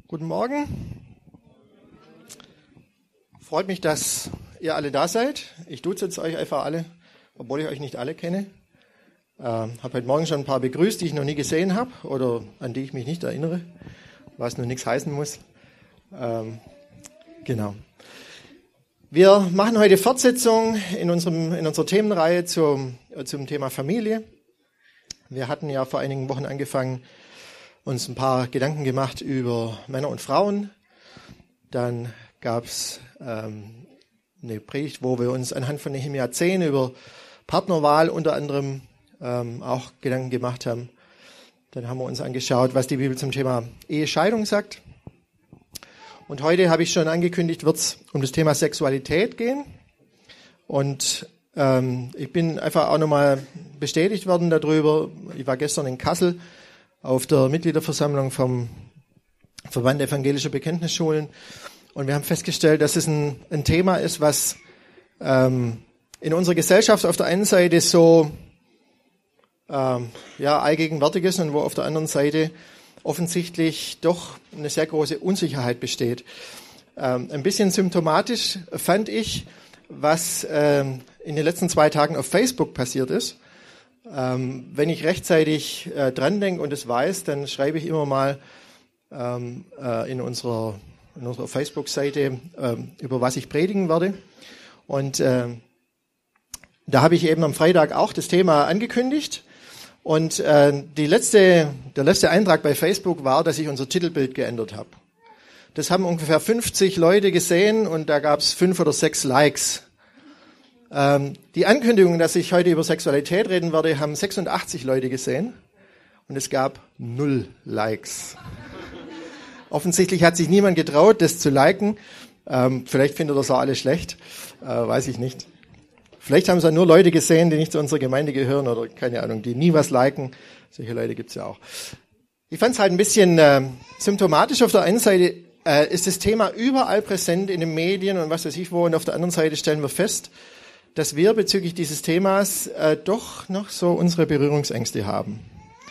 Guten Morgen. Freut mich, dass ihr alle da seid. Ich duze jetzt euch einfach alle, obwohl ich euch nicht alle kenne. Habe heute Morgen schon ein paar begrüßt, die ich noch nie gesehen habe oder an die ich mich nicht erinnere, was nur nichts heißen muss. Genau. Wir machen heute Fortsetzung in unserer Themenreihe zum Thema Familie. Wir hatten ja vor einigen Wochen angefangen, uns ein paar Gedanken gemacht über Männer und Frauen. Dann gab es eine Predigt, wo wir uns anhand von Nehemia 10 über Partnerwahl unter anderem auch Gedanken gemacht haben. Dann haben wir uns angeschaut, was die Bibel zum Thema Ehescheidung sagt. Und heute habe ich schon angekündigt, wird es um das Thema Sexualität gehen. Und ich bin einfach auch nochmal bestätigt worden darüber. Ich war gestern in Kassel auf der Mitgliederversammlung vom Verband Evangelischer Bekenntnisschulen. Und wir haben festgestellt, dass es ein Thema ist, was in unserer Gesellschaft auf der einen Seite so allgegenwärtig ist und wo auf der anderen Seite offensichtlich doch eine sehr große Unsicherheit besteht. Ein bisschen symptomatisch fand ich, was in den letzten 2 Tagen auf Facebook passiert ist. Wenn ich rechtzeitig dran denke und es weiß, dann schreibe ich immer mal in unserer Facebook-Seite, über was ich predigen werde. Und da habe ich eben am Freitag auch das Thema angekündigt. Und der letzte Eintrag bei Facebook war, dass ich unser Titelbild geändert habe. Das haben ungefähr 50 Leute gesehen und da gab es 5 oder 6 Likes. Die Ankündigung, dass ich heute über Sexualität reden werde, haben 86 Leute gesehen und es gab 0 Likes. Offensichtlich hat sich niemand getraut, das zu liken. Vielleicht findet das auch alle schlecht, weiß ich nicht. Vielleicht haben es ja nur Leute gesehen, die nicht zu unserer Gemeinde gehören oder keine Ahnung, die nie was liken. Solche Leute gibt's ja auch. Ich fand es halt ein bisschen symptomatisch. Auf der einen Seite ist das Thema überall präsent in den Medien und was weiß ich wo. Und auf der anderen Seite stellen wir fest, dass wir bezüglich dieses Themas doch noch so unsere Berührungsängste haben.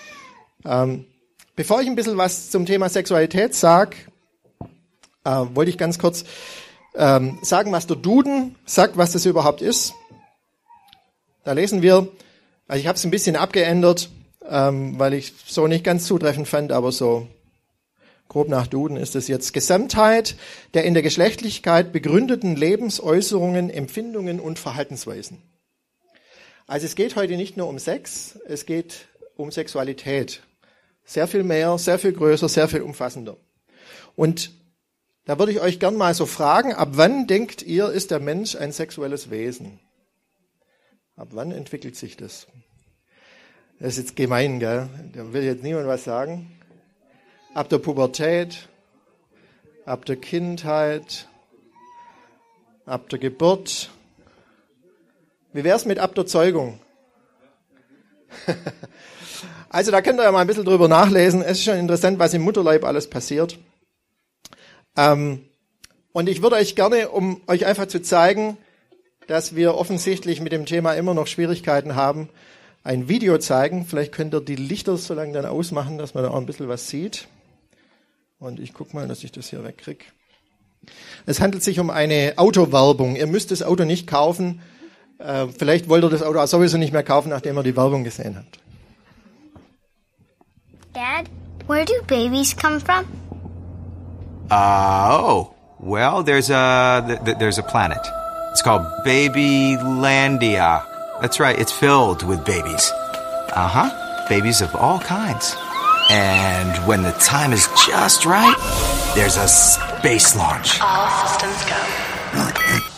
Bevor ich ein bisschen was zum Thema Sexualität sage, wollte ich ganz kurz sagen, was der Duden sagt, was das überhaupt ist. Da lesen wir, also ich habe es ein bisschen abgeändert, weil ich so nicht ganz zutreffend fand, aber so grob nach Duden ist es jetzt Gesamtheit der in der Geschlechtlichkeit begründeten Lebensäußerungen, Empfindungen und Verhaltensweisen. Also es geht heute nicht nur um Sex, es geht um Sexualität. Sehr viel mehr, sehr viel größer, sehr viel umfassender. Und da würde ich euch gern mal so fragen, ab wann denkt ihr, ist der Mensch ein sexuelles Wesen? Ab wann entwickelt sich das? Das ist jetzt gemein, gell? Da will jetzt niemand was sagen. Ab der Pubertät, ab der Kindheit, ab der Geburt. Wie wär's mit ab der Zeugung? Also da könnt ihr ja mal ein bisschen drüber nachlesen. Es ist schon interessant, was im Mutterleib alles passiert. Und ich würde euch gerne, um euch einfach zu zeigen, dass wir offensichtlich mit dem Thema immer noch Schwierigkeiten haben, ein Video zeigen. Vielleicht könnt ihr die Lichter so lange dann ausmachen, dass man da auch ein bisschen was sieht. Und ich gucke mal, dass ich das hier wegkriege. Es handelt sich um eine Autowerbung. Ihr müsst das Auto nicht kaufen. Vielleicht wollt ihr das Auto auch sowieso nicht mehr kaufen, nachdem ihr die Werbung gesehen habt. Dad, where do babies come from? Well, there's a planet. It's called Babylandia. That's right, it's filled with babies. Babies of all kinds. And when the time is just right, there's a space launch. All systems go.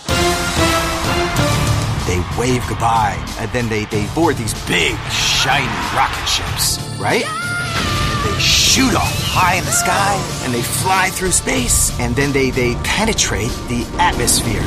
They wave goodbye, and then they board these big, shiny rocket ships, right? And they shoot off high in the sky, and they fly through space, and then they penetrate the atmosphere.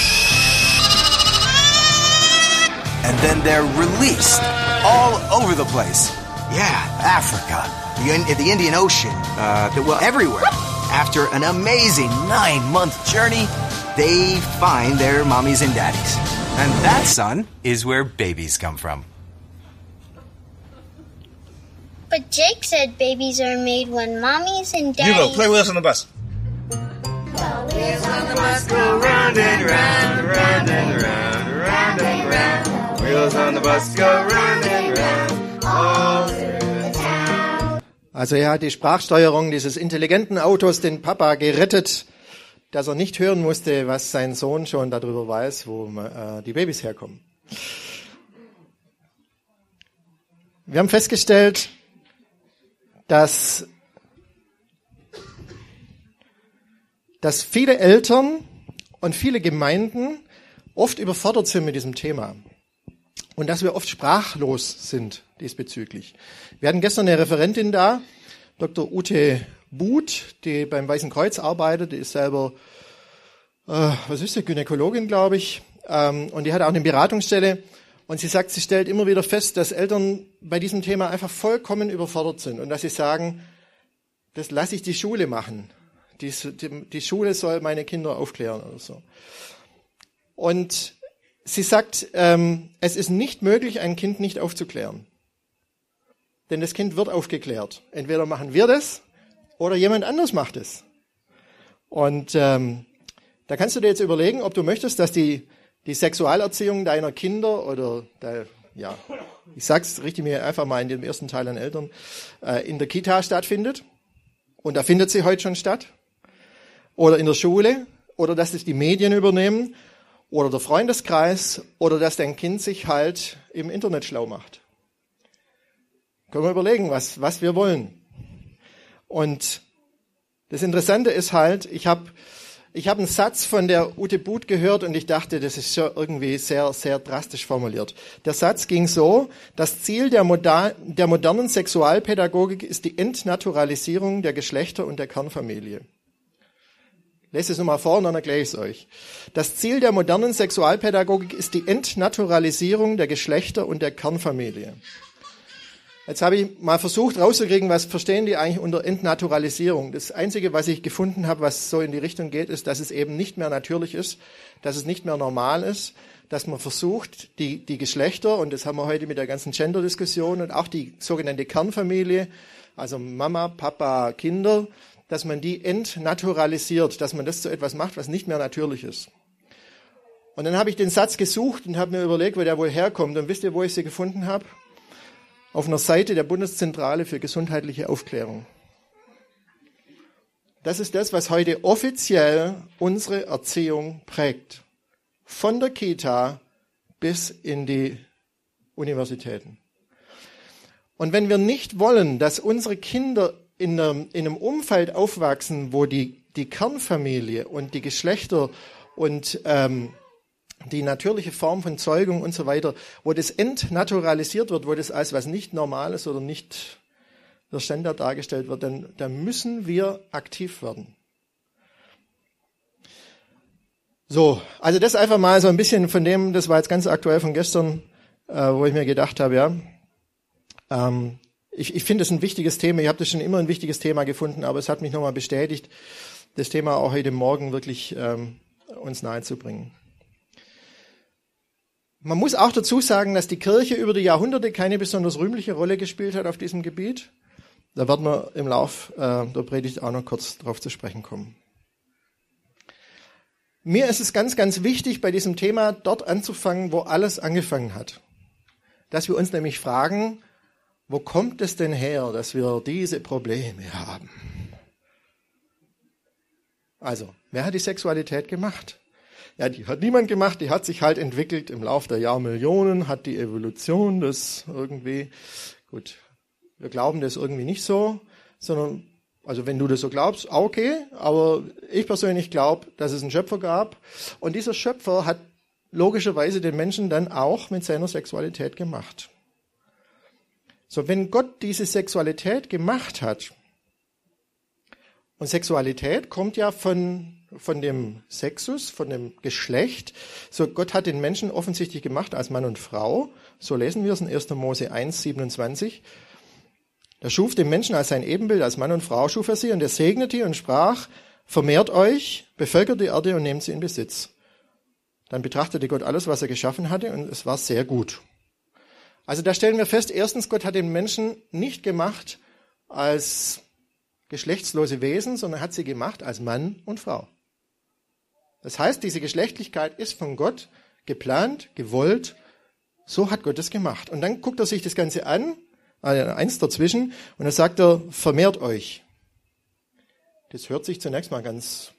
And then they're released all over the place. Yeah, Africa, the Indian Ocean, everywhere. After an amazing 9-month journey, they find their mommies and daddies. And that, son, is where babies come from. But Jake said babies are made when mommies and daddies... Hugo, play with us on the bus. Wheels on the bus go round and round, round and round, round and round. Wheels on the bus go round and round, all through the town. Also er hat die Sprachsteuerung dieses intelligenten Autos den Papa gerettet, dass er nicht hören musste, was sein Sohn schon darüber weiß, wo die Babys herkommen. Wir haben festgestellt, dass viele Eltern und viele Gemeinden oft überfordert sind mit diesem Thema und dass wir oft sprachlos sind diesbezüglich. Wir hatten gestern eine Referentin da, Dr. Ute Buth, die beim Weißen Kreuz arbeitet, die ist selber, Gynäkologin, glaube ich, und die hat auch eine Beratungsstelle. Und sie sagt, sie stellt immer wieder fest, dass Eltern bei diesem Thema einfach vollkommen überfordert sind und dass sie sagen, das lasse ich die Schule machen. Die Schule soll meine Kinder aufklären oder so. Und sie sagt, es ist nicht möglich, ein Kind nicht aufzuklären. Denn das Kind wird aufgeklärt. Entweder machen wir das oder jemand anders macht es. Und da kannst du dir jetzt überlegen, ob du möchtest, dass die Sexualerziehung deiner Kinder oder, ich sag's, richte mir einfach mal in dem ersten Teil an Eltern, in der Kita stattfindet. Und da findet sie heute schon statt. Oder in der Schule. Oder dass es die Medien übernehmen. Oder der Freundeskreis. Oder dass dein Kind sich halt im Internet schlau macht. Können wir überlegen, was wir wollen. Und das Interessante ist halt, ich habe einen Satz von der Ute Buth gehört und ich dachte, das ist schon irgendwie sehr, sehr drastisch formuliert. Der Satz ging so: Das Ziel der modernen Sexualpädagogik ist die Entnaturalisierung der Geschlechter und der Kernfamilie. Lest es nochmal vor und dann erkläre ich es euch. Das Ziel der modernen Sexualpädagogik ist die Entnaturalisierung der Geschlechter und der Kernfamilie. Jetzt habe ich mal versucht rauszukriegen, was verstehen die eigentlich unter Entnaturalisierung. Das Einzige, was ich gefunden habe, was so in die Richtung geht, ist, dass es eben nicht mehr natürlich ist, dass es nicht mehr normal ist, dass man versucht, die Geschlechter, und das haben wir heute mit der ganzen Gender-Diskussion und auch die sogenannte Kernfamilie, also Mama, Papa, Kinder, dass man die entnaturalisiert, dass man das zu etwas macht, was nicht mehr natürlich ist. Und dann habe ich den Satz gesucht und habe mir überlegt, wo der wohl herkommt. Und wisst ihr, wo ich sie gefunden habe? Auf einer Seite der Bundeszentrale für gesundheitliche Aufklärung. Das ist das, was heute offiziell unsere Erziehung prägt. Von der Kita bis in die Universitäten. Und wenn wir nicht wollen, dass unsere Kinder in einem Umfeld aufwachsen, wo die Kernfamilie und die Geschlechter und die natürliche Form von Zeugung und so weiter, wo das entnaturalisiert wird, wo das als was nicht Normales oder nicht der Standard dargestellt wird, dann müssen wir aktiv werden. So, also das einfach mal so ein bisschen von dem, das war jetzt ganz aktuell von gestern, wo ich mir gedacht habe, ich finde es ein wichtiges Thema, ich habe das schon immer ein wichtiges Thema gefunden, aber es hat mich nochmal bestätigt, das Thema auch heute Morgen wirklich uns nahezubringen. Man muss auch dazu sagen, dass die Kirche über die Jahrhunderte keine besonders rühmliche Rolle gespielt hat auf diesem Gebiet. Da werden wir im Lauf der Predigt auch noch kurz drauf zu sprechen kommen. Mir ist es ganz, ganz wichtig, bei diesem Thema dort anzufangen, wo alles angefangen hat. Dass wir uns nämlich fragen, wo kommt es denn her, dass wir diese Probleme haben? Also, wer hat die Sexualität gemacht? Ja, die hat niemand gemacht, die hat sich halt entwickelt im Lauf der Jahrmillionen, hat die Evolution das irgendwie, gut, wir glauben das irgendwie nicht so, sondern, also wenn du das so glaubst, okay, aber ich persönlich glaube, dass es einen Schöpfer gab und dieser Schöpfer hat logischerweise den Menschen dann auch mit seiner Sexualität gemacht. So, wenn Gott diese Sexualität gemacht hat, und Sexualität kommt ja von dem Sexus, von dem Geschlecht. So, Gott hat den Menschen offensichtlich gemacht als Mann und Frau. So lesen wir es in 1. Mose 1, 27. Er schuf den Menschen als sein Ebenbild, als Mann und Frau schuf er sie und er segnete und sprach, vermehrt euch, bevölkert die Erde und nehmt sie in Besitz. Dann betrachtete Gott alles, was er geschaffen hatte und es war sehr gut. Also da stellen wir fest, erstens, Gott hat den Menschen nicht gemacht als geschlechtslose Wesen, sondern hat sie gemacht als Mann und Frau. Das heißt, diese Geschlechtlichkeit ist von Gott geplant, gewollt. So hat Gott es gemacht. Und dann guckt er sich das Ganze an, eins dazwischen, und dann sagt er, vermehrt euch. Das hört sich zunächst mal ganz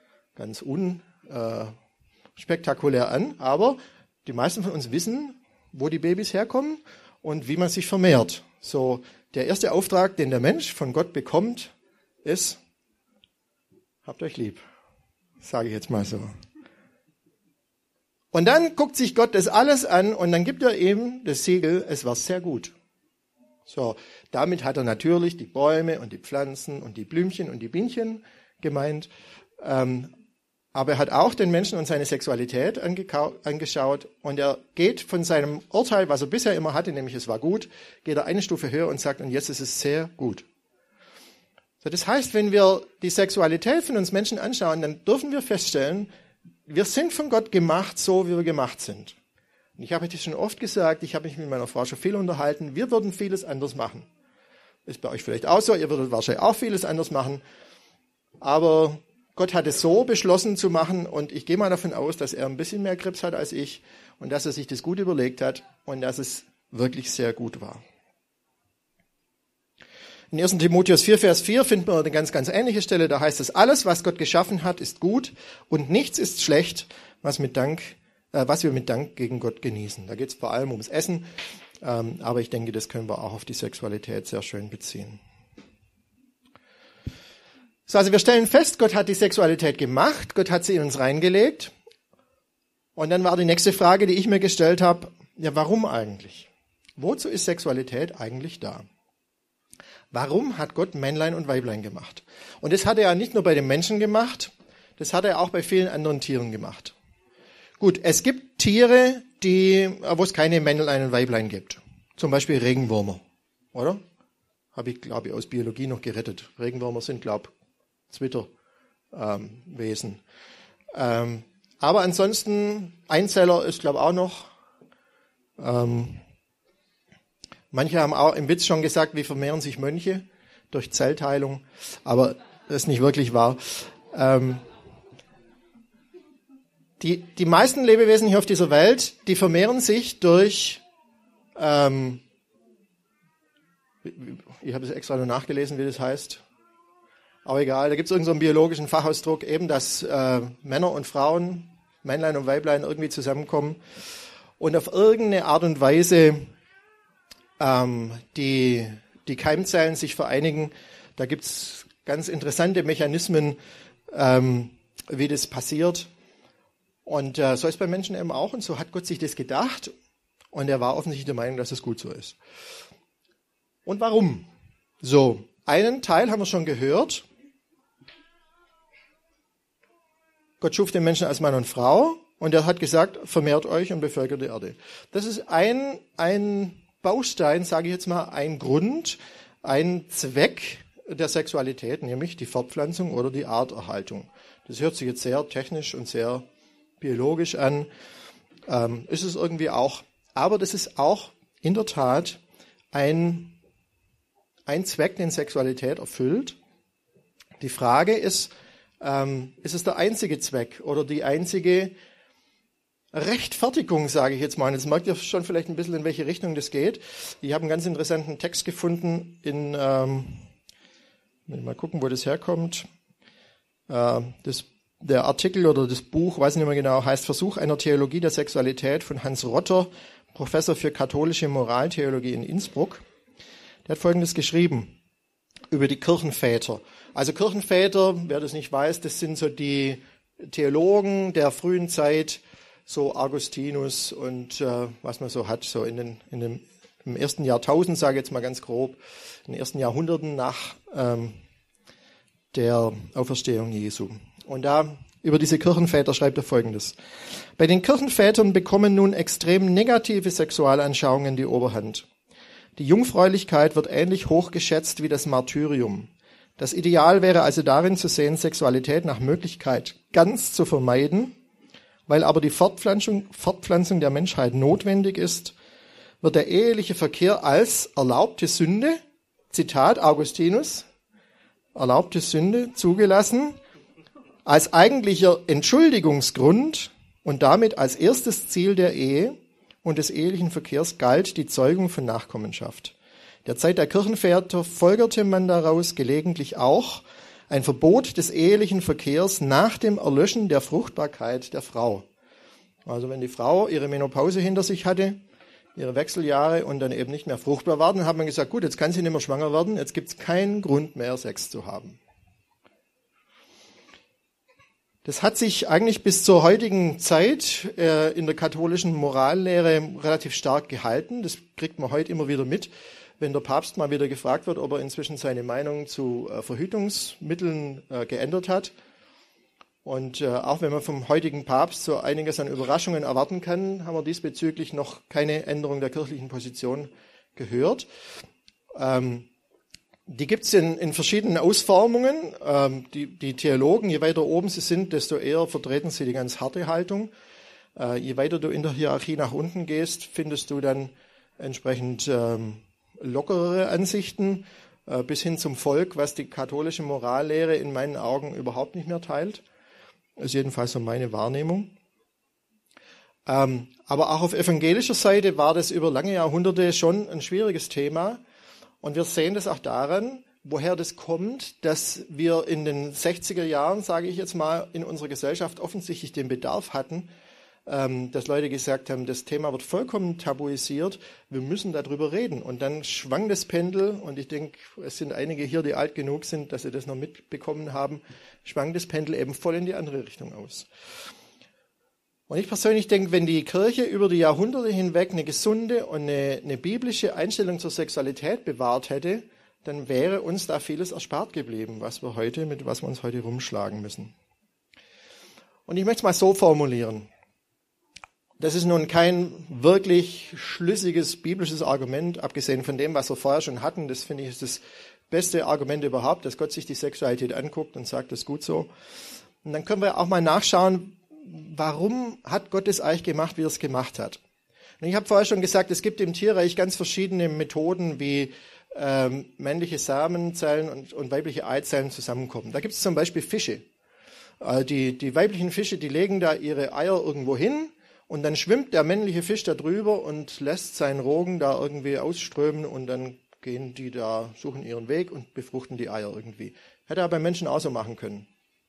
unspektakulär an, aber die meisten von uns wissen, wo die Babys herkommen und wie man sich vermehrt. So, der erste Auftrag, den der Mensch von Gott bekommt, ist, habt euch lieb. Sage ich jetzt mal so. Und dann guckt sich Gott das alles an und dann gibt er ihm das Siegel, es war sehr gut. So, damit hat er natürlich die Bäume und die Pflanzen und die Blümchen und die Bienchen gemeint. Aber er hat auch den Menschen und seine Sexualität angeschaut und er geht von seinem Urteil, was er bisher immer hatte, nämlich es war gut, geht er eine Stufe höher und sagt, und jetzt ist es sehr gut. So, das heißt, wenn wir die Sexualität von uns Menschen anschauen, dann dürfen wir feststellen, wir sind von Gott gemacht, so wie wir gemacht sind. Und ich habe das schon oft gesagt, ich habe mich mit meiner Frau schon viel unterhalten, wir würden vieles anders machen. Ist bei euch vielleicht auch so, ihr würdet wahrscheinlich auch vieles anders machen, aber Gott hat es so beschlossen zu machen und ich gehe mal davon aus, dass er ein bisschen mehr Grips hat als ich und dass er sich das gut überlegt hat und dass es wirklich sehr gut war. In 1. Timotheus 4, Vers 4 finden wir eine ganz ähnliche Stelle. Da heißt es, alles, was Gott geschaffen hat, ist gut und nichts ist schlecht, was wir mit Dank gegen Gott genießen. Da geht es vor allem ums Essen, aber ich denke, das können wir auch auf die Sexualität sehr schön beziehen. So, also wir stellen fest, Gott hat die Sexualität gemacht, Gott hat sie in uns reingelegt. Und dann war die nächste Frage, die ich mir gestellt habe, ja, warum eigentlich? Wozu ist Sexualität eigentlich da? Warum hat Gott Männlein und Weiblein gemacht? Und das hat er ja nicht nur bei den Menschen gemacht, das hat er auch bei vielen anderen Tieren gemacht. Gut, es gibt Tiere, wo es keine Männlein und Weiblein gibt. Zum Beispiel Regenwürmer, oder? Habe ich, glaube ich, aus Biologie noch gerettet. Regenwürmer sind, glaube ich, Zwitterwesen. Aber ansonsten, Einzeller ist, glaube ich, auch noch. Manche haben auch im Witz schon gesagt, wie vermehren sich Mönche durch Zellteilung, aber das ist nicht wirklich wahr. Die meisten Lebewesen hier auf dieser Welt, die vermehren sich durch, ich habe es extra nur nachgelesen, wie das heißt, aber egal, da gibt es irgendeinen so biologischen Fachausdruck, eben, dass Männer und Frauen, Männlein und Weiblein irgendwie zusammenkommen und auf irgendeine Art und Weise die Keimzellen sich vereinigen. Da gibt es ganz interessante Mechanismen, wie das passiert. Und so ist bei Menschen eben auch. Und so hat Gott sich das gedacht. Und er war offensichtlich der Meinung, dass es gut so ist. Und warum? So, einen Teil haben wir schon gehört. Gott schuf den Menschen als Mann und Frau. Und er hat gesagt, vermehrt euch und bevölkert die Erde. Das ist ein Baustein, sage ich jetzt mal, ein Grund, ein Zweck der Sexualität, nämlich die Fortpflanzung oder die Arterhaltung. Das hört sich jetzt sehr technisch und sehr biologisch an, ist es irgendwie auch. Aber das ist auch in der Tat ein Zweck, den Sexualität erfüllt. Die Frage ist es der einzige Zweck oder die einzige Rechtfertigung, sage ich jetzt mal. Und jetzt merkt ihr schon vielleicht ein bisschen, in welche Richtung das geht. Ich habe einen ganz interessanten Text gefunden mal gucken, wo das herkommt. Der Artikel oder das Buch, weiß nicht mehr genau, heißt Versuch einer Theologie der Sexualität von Hans Rotter, Professor für katholische Moraltheologie in Innsbruck. Der hat Folgendes geschrieben über die Kirchenväter. Also Kirchenväter, wer das nicht weiß, das sind so die Theologen der frühen Zeit, so Augustinus und was man so hat, so im ersten Jahrtausend, sage ich jetzt mal ganz grob, in den ersten Jahrhunderten nach der Auferstehung Jesu. Und da über diese Kirchenväter schreibt er Folgendes. Bei den Kirchenvätern bekommen nun extrem negative Sexualanschauungen die Oberhand. Die Jungfräulichkeit wird ähnlich hoch geschätzt wie das Martyrium. Das Ideal wäre also darin zu sehen, Sexualität nach Möglichkeit ganz zu vermeiden, weil aber die Fortpflanzung der Menschheit notwendig ist, wird der eheliche Verkehr als erlaubte Sünde, Zitat Augustinus, erlaubte Sünde zugelassen, als eigentlicher Entschuldigungsgrund und damit als erstes Ziel der Ehe und des ehelichen Verkehrs galt die Zeugung von Nachkommenschaft. Der Zeit der Kirchenväter folgerte man daraus gelegentlich auch ein Verbot des ehelichen Verkehrs nach dem Erlöschen der Fruchtbarkeit der Frau. Also wenn die Frau ihre Menopause hinter sich hatte, ihre Wechseljahre und dann eben nicht mehr fruchtbar war, dann hat man gesagt, gut, jetzt kann sie nicht mehr schwanger werden, jetzt gibt es keinen Grund mehr, Sex zu haben. Das hat sich eigentlich bis zur heutigen Zeit in der katholischen Morallehre relativ stark gehalten. Das kriegt man heute immer wieder mit, wenn der Papst mal wieder gefragt wird, ob er inzwischen seine Meinung zu Verhütungsmitteln geändert hat. Und auch wenn man vom heutigen Papst so einiges an Überraschungen erwarten kann, haben wir diesbezüglich noch keine Änderung der kirchlichen Position gehört. Die gibt es in verschiedenen Ausformungen. Die Theologen, je weiter oben sie sind, desto eher vertreten sie die ganz harte Haltung. Je weiter du in der Hierarchie nach unten gehst, findest du dann entsprechend lockerere Ansichten, bis hin zum Volk, was die katholische Morallehre in meinen Augen überhaupt nicht mehr teilt. Das ist jedenfalls so meine Wahrnehmung. Aber auch auf evangelischer Seite war das über lange Jahrhunderte schon ein schwieriges Thema. Und wir sehen das auch daran, woher das kommt, dass wir in den 60er Jahren, sage ich jetzt mal, in unserer Gesellschaft offensichtlich den Bedarf hatten, dass Leute gesagt haben, das Thema wird vollkommen tabuisiert, wir müssen darüber reden. Und dann schwang das Pendel, und ich denke, es sind einige hier, die alt genug sind, dass sie das noch mitbekommen haben, schwang das Pendel eben voll in die andere Richtung aus. Und ich persönlich denke, wenn die Kirche über die Jahrhunderte hinweg eine gesunde und eine biblische Einstellung zur Sexualität bewahrt hätte, dann wäre uns da vieles erspart geblieben, mit was wir uns heute rumschlagen müssen. Und ich möchte es mal so formulieren. Das ist nun kein wirklich schlüssiges biblisches Argument, abgesehen von dem, was wir vorher schon hatten. Das finde ich ist das beste Argument überhaupt, dass Gott sich die Sexualität anguckt und sagt, das ist gut so. Und dann können wir auch mal nachschauen, warum hat Gott es eigentlich gemacht, wie er es gemacht hat. Und ich habe vorher schon gesagt, es gibt im Tierreich ganz verschiedene Methoden, wie männliche Samenzellen und weibliche Eizellen zusammenkommen. Da gibt es zum Beispiel Fische. Die weiblichen Fische, die legen da ihre Eier irgendwo hin, und dann schwimmt der männliche Fisch da drüber und lässt seinen Rogen da irgendwie ausströmen, und dann gehen die da, suchen ihren Weg und befruchten die Eier irgendwie. Hätte er beim Menschen auch so machen können.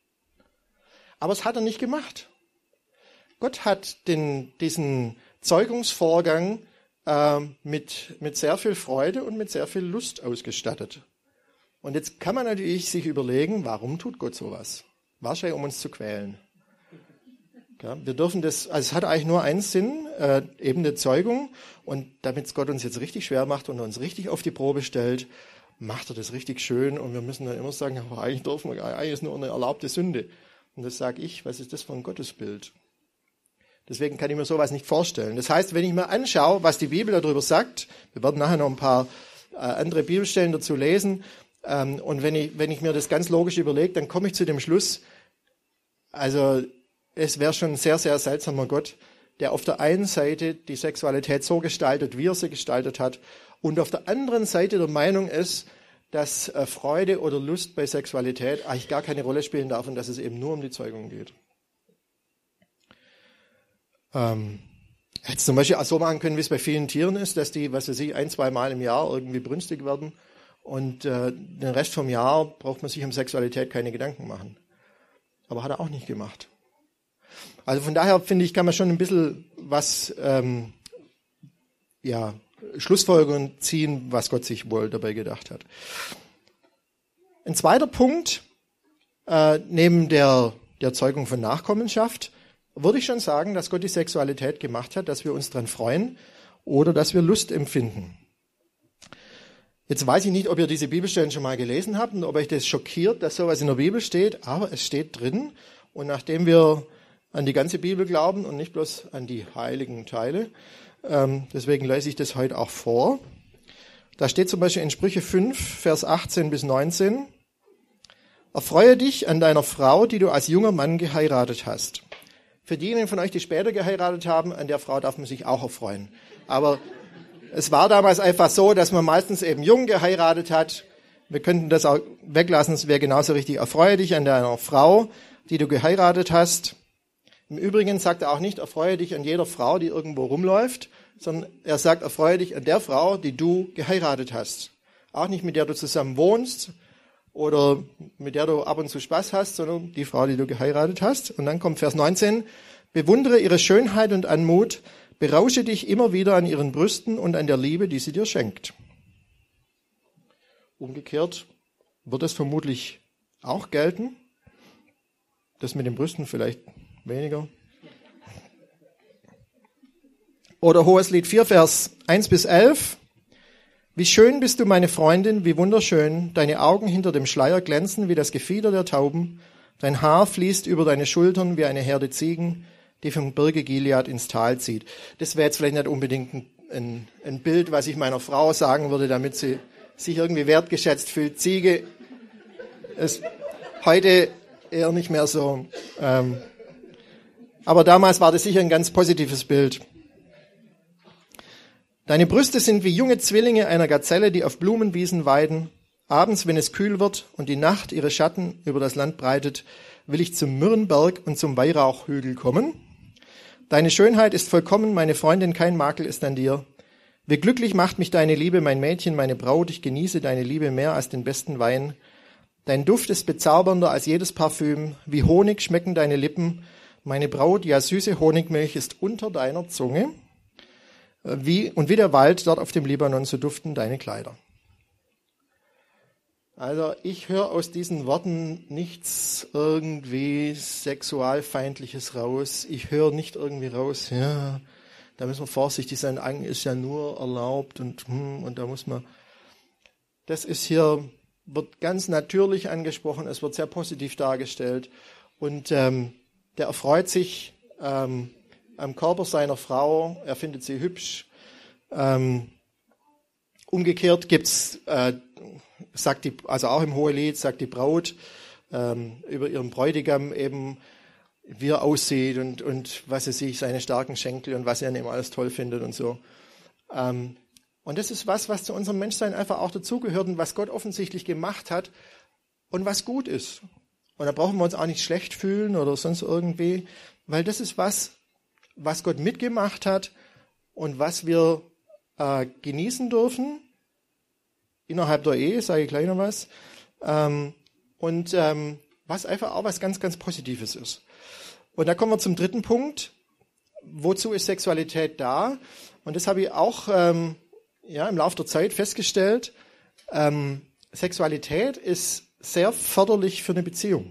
Aber es hat er nicht gemacht. Gott hat diesen Zeugungsvorgang mit sehr viel Freude und mit sehr viel Lust ausgestattet. Und jetzt kann man natürlich sich überlegen, warum tut Gott sowas? Wahrscheinlich, um uns zu quälen. Ja, wir dürfen also es hat eigentlich nur einen Sinn, eben eine Zeugung. Und damit es Gott uns jetzt richtig schwer macht und uns richtig auf die Probe stellt, macht er das richtig schön. Und wir müssen dann immer sagen, aber eigentlich ist nur eine erlaubte Sünde. Und das sage ich, was ist das für ein Gottesbild? Deswegen kann ich mir sowas nicht vorstellen. Das heißt, wenn ich mir anschaue, was die Bibel darüber sagt, wir werden nachher noch ein paar andere Bibelstellen dazu lesen, und wenn ich mir das ganz logisch überlege, dann komme ich zu dem Schluss, also es wäre schon ein sehr, sehr seltsamer Gott, der auf der einen Seite die Sexualität so gestaltet, wie er sie gestaltet hat, und auf der anderen Seite der Meinung ist, dass Freude oder Lust bei Sexualität eigentlich gar keine Rolle spielen darf und dass es eben nur um die Zeugung geht. Hätte es zum Beispiel auch so machen können, wie es bei vielen Tieren ist, dass die, 1-2 Mal im Jahr irgendwie brünstig werden, und den Rest vom Jahr braucht man sich um Sexualität keine Gedanken machen. Aber hat er auch nicht gemacht. Also von daher, finde ich, kann man schon ein bisschen was Schlussfolgerungen ziehen, was Gott sich wohl dabei gedacht hat. Ein zweiter Punkt, neben der Zeugung von Nachkommenschaft, würde ich schon sagen, dass Gott die Sexualität gemacht hat, dass wir uns dran freuen oder dass wir Lust empfinden. Jetzt weiß ich nicht, ob ihr diese Bibelstellen schon mal gelesen habt und ob euch das schockiert, dass sowas in der Bibel steht, aber es steht drin. Und nachdem wir an die ganze Bibel glauben und nicht bloß an die heiligen Teile, deswegen lese ich das heute auch vor. Da steht zum Beispiel in Sprüche 5, Vers 18 bis 19, erfreue dich an deiner Frau, die du als junger Mann geheiratet hast. Für diejenigen von euch, die später geheiratet haben, an der Frau darf man sich auch erfreuen. Aber Es war damals einfach so, dass man meistens eben jung geheiratet hat. Wir könnten das auch weglassen, es wäre genauso richtig. Erfreue dich an deiner Frau, die du geheiratet hast. Im Übrigen sagt er auch nicht, erfreue dich an jeder Frau, die irgendwo rumläuft, sondern er sagt, erfreue dich an der Frau, die du geheiratet hast. Auch nicht mit der du zusammen wohnst oder mit der du ab und zu Spaß hast, sondern die Frau, die du geheiratet hast. Und dann kommt Vers 19, bewundere ihre Schönheit und Anmut, berausche dich immer wieder an ihren Brüsten und an der Liebe, die sie dir schenkt. Umgekehrt wird es vermutlich auch gelten. Das mit den Brüsten vielleicht weniger. Oder Hoheslied 4, Vers 1 bis 11. Wie schön bist du, meine Freundin, wie wunderschön. Deine Augen hinter dem Schleier glänzen wie das Gefieder der Tauben. Dein Haar fließt über deine Schultern wie eine Herde Ziegen, die vom Berge Gilead ins Tal zieht. Das wäre jetzt vielleicht nicht unbedingt ein Bild, was ich meiner Frau sagen würde, damit sie sich irgendwie wertgeschätzt fühlt. Ziege ist heute eher nicht mehr so. Aber damals war das sicher ein ganz positives Bild. Deine Brüste sind wie junge Zwillinge einer Gazelle, die auf Blumenwiesen weiden. Abends, wenn es kühl wird und die Nacht ihre Schatten über das Land breitet, will ich zum Myrrenberg und zum Weihrauchhügel kommen. Deine Schönheit ist vollkommen, meine Freundin, kein Makel ist an dir. Wie glücklich macht mich deine Liebe, mein Mädchen, meine Braut. Ich genieße deine Liebe mehr als den besten Wein. Dein Duft ist bezaubernder als jedes Parfüm. Wie Honig schmecken deine Lippen. Meine Braut, ja, süße Honigmilch ist unter deiner Zunge. Wie der Wald dort auf dem Libanon, so duften deine Kleider. Also ich höre aus diesen Worten nichts irgendwie Sexualfeindliches raus. Ich höre nicht irgendwie raus, ja, da müssen wir vorsichtig sein, ist ja nur erlaubt und da muss man. Das ist hier, wird ganz natürlich angesprochen, es wird sehr positiv dargestellt und der erfreut sich am Körper seiner Frau, er findet sie hübsch. Umgekehrt gibt's, also auch im Hohelied sagt die Braut über ihren Bräutigam eben, wie er aussieht und was er sich, seine starken Schenkel und was er an ihm alles toll findet und so. Und das ist was zu unserem Menschsein einfach auch dazugehört und was Gott offensichtlich gemacht hat und was gut ist. Und da brauchen wir uns auch nicht schlecht fühlen oder sonst irgendwie, weil das ist was Gott mitgemacht hat und was wir genießen dürfen, innerhalb der Ehe, sage ich gleich noch was, und was einfach auch was ganz, ganz Positives ist. Und da kommen wir zum dritten Punkt. Wozu ist Sexualität da? Und das habe ich auch im Laufe der Zeit festgestellt. Sexualität ist sehr förderlich für eine Beziehung.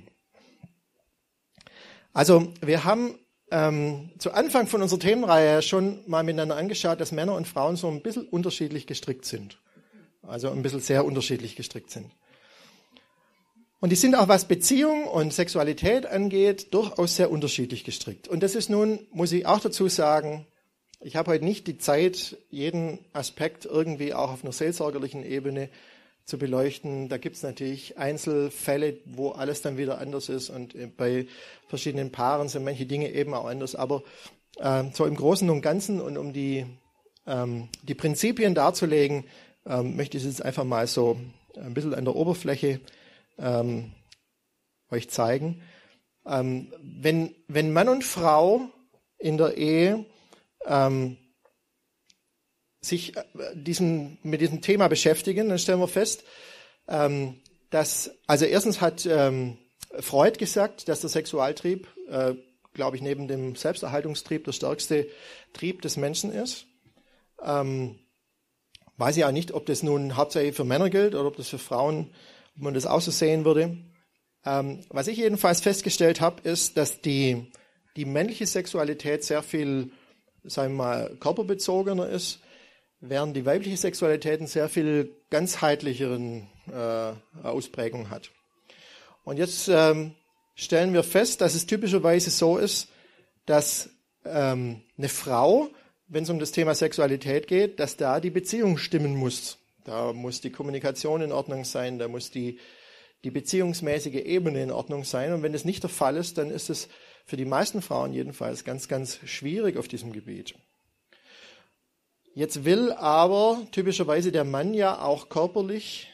Also wir haben zu Anfang von unserer Themenreihe schon mal miteinander angeschaut, dass Männer und Frauen so ein bisschen unterschiedlich gestrickt sind. Also ein bisschen sehr unterschiedlich gestrickt sind. Und die sind auch, was Beziehung und Sexualität angeht, durchaus sehr unterschiedlich gestrickt. Und das ist nun, muss ich auch dazu sagen, ich habe heute nicht die Zeit, jeden Aspekt irgendwie auch auf einer seelsorgerlichen Ebene zu beleuchten. Da gibt es natürlich Einzelfälle, wo alles dann wieder anders ist. Und bei verschiedenen Paaren sind manche Dinge eben auch anders. Aber so im Großen und Ganzen und um die Prinzipien darzulegen, möchte ich es jetzt einfach mal so ein bisschen an der Oberfläche euch zeigen. Wenn Mann und Frau in der Ehe sich mit diesem Thema beschäftigen, dann stellen wir fest, dass, also erstens hat Freud gesagt, dass der Sexualtrieb, glaube ich, neben dem Selbsterhaltungstrieb der stärkste Trieb des Menschen ist. Weiß ich auch nicht, ob das nun hauptsächlich für Männer gilt oder ob das für Frauen, ob man das auch so sehen würde. Was ich jedenfalls festgestellt habe, ist, dass die männliche Sexualität sehr viel, sagen wir mal, körperbezogener ist, während die weibliche Sexualität einen sehr viel ganzheitlicheren Ausprägung hat. Und jetzt stellen wir fest, dass es typischerweise so ist, dass eine Frau, wenn es um das Thema Sexualität geht, dass da die Beziehung stimmen muss. Da muss die Kommunikation in Ordnung sein, da muss die beziehungsmäßige Ebene in Ordnung sein. Und wenn das nicht der Fall ist, dann ist es für die meisten Frauen jedenfalls ganz, ganz schwierig auf diesem Gebiet. Jetzt will aber typischerweise der Mann ja auch körperlich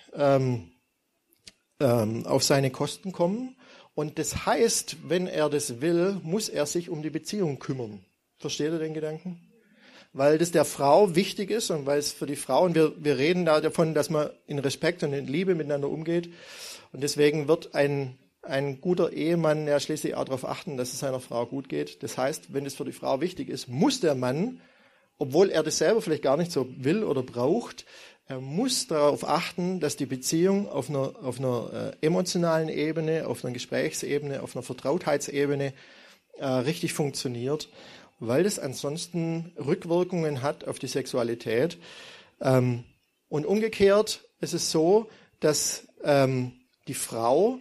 auf seine Kosten kommen. Und das heißt, wenn er das will, muss er sich um die Beziehung kümmern. Versteht ihr den Gedanken? Weil das der Frau wichtig ist und weil es für die Frau, und wir reden da davon, dass man in Respekt und in Liebe miteinander umgeht. Und deswegen wird ein guter Ehemann ja schließlich auch darauf achten, dass es seiner Frau gut geht. Das heißt, wenn es für die Frau wichtig ist, muss der Mann, obwohl er das selber vielleicht gar nicht so will oder braucht, er muss darauf achten, dass die Beziehung auf einer emotionalen Ebene, auf einer Gesprächsebene, auf einer Vertrautheitsebene richtig funktioniert, weil das ansonsten Rückwirkungen hat auf die Sexualität. Und umgekehrt ist es so, dass die Frau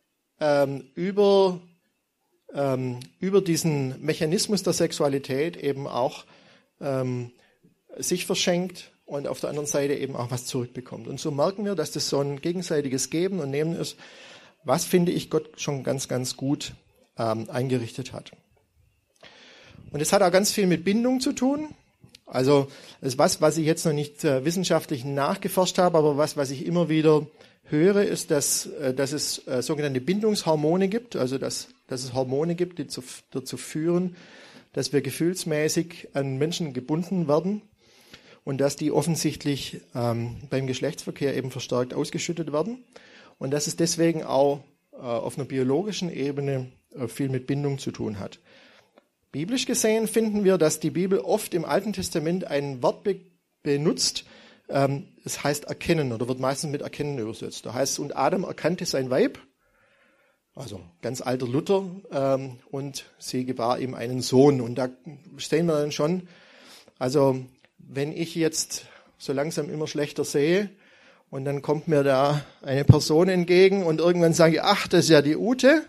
über diesen Mechanismus der Sexualität eben auch sich verschenkt und auf der anderen Seite eben auch was zurückbekommt. Und so merken wir, dass das so ein gegenseitiges Geben und Nehmen ist, was, finde ich, Gott schon ganz, ganz gut eingerichtet hat. Und es hat auch ganz viel mit Bindung zu tun. Also das ist was ich jetzt noch nicht wissenschaftlich nachgeforscht habe, aber was ich immer wieder höre, ist, dass es sogenannte Bindungshormone gibt, also dass es Hormone gibt, die dazu führen, dass wir gefühlsmäßig an Menschen gebunden werden und dass die offensichtlich beim Geschlechtsverkehr eben verstärkt ausgeschüttet werden und dass es deswegen auch auf einer biologischen Ebene viel mit Bindung zu tun hat. Biblisch gesehen finden wir, dass die Bibel oft im Alten Testament ein Wort benutzt, es heißt erkennen oder wird meistens mit erkennen übersetzt. Da heißt es, und Adam erkannte sein Weib, also ganz alter Luther, und sie gebar ihm einen Sohn. Und da stehen wir dann schon, also wenn ich jetzt so langsam immer schlechter sehe und dann kommt mir da eine Person entgegen und irgendwann sage ich, ach, das ist ja die Ute,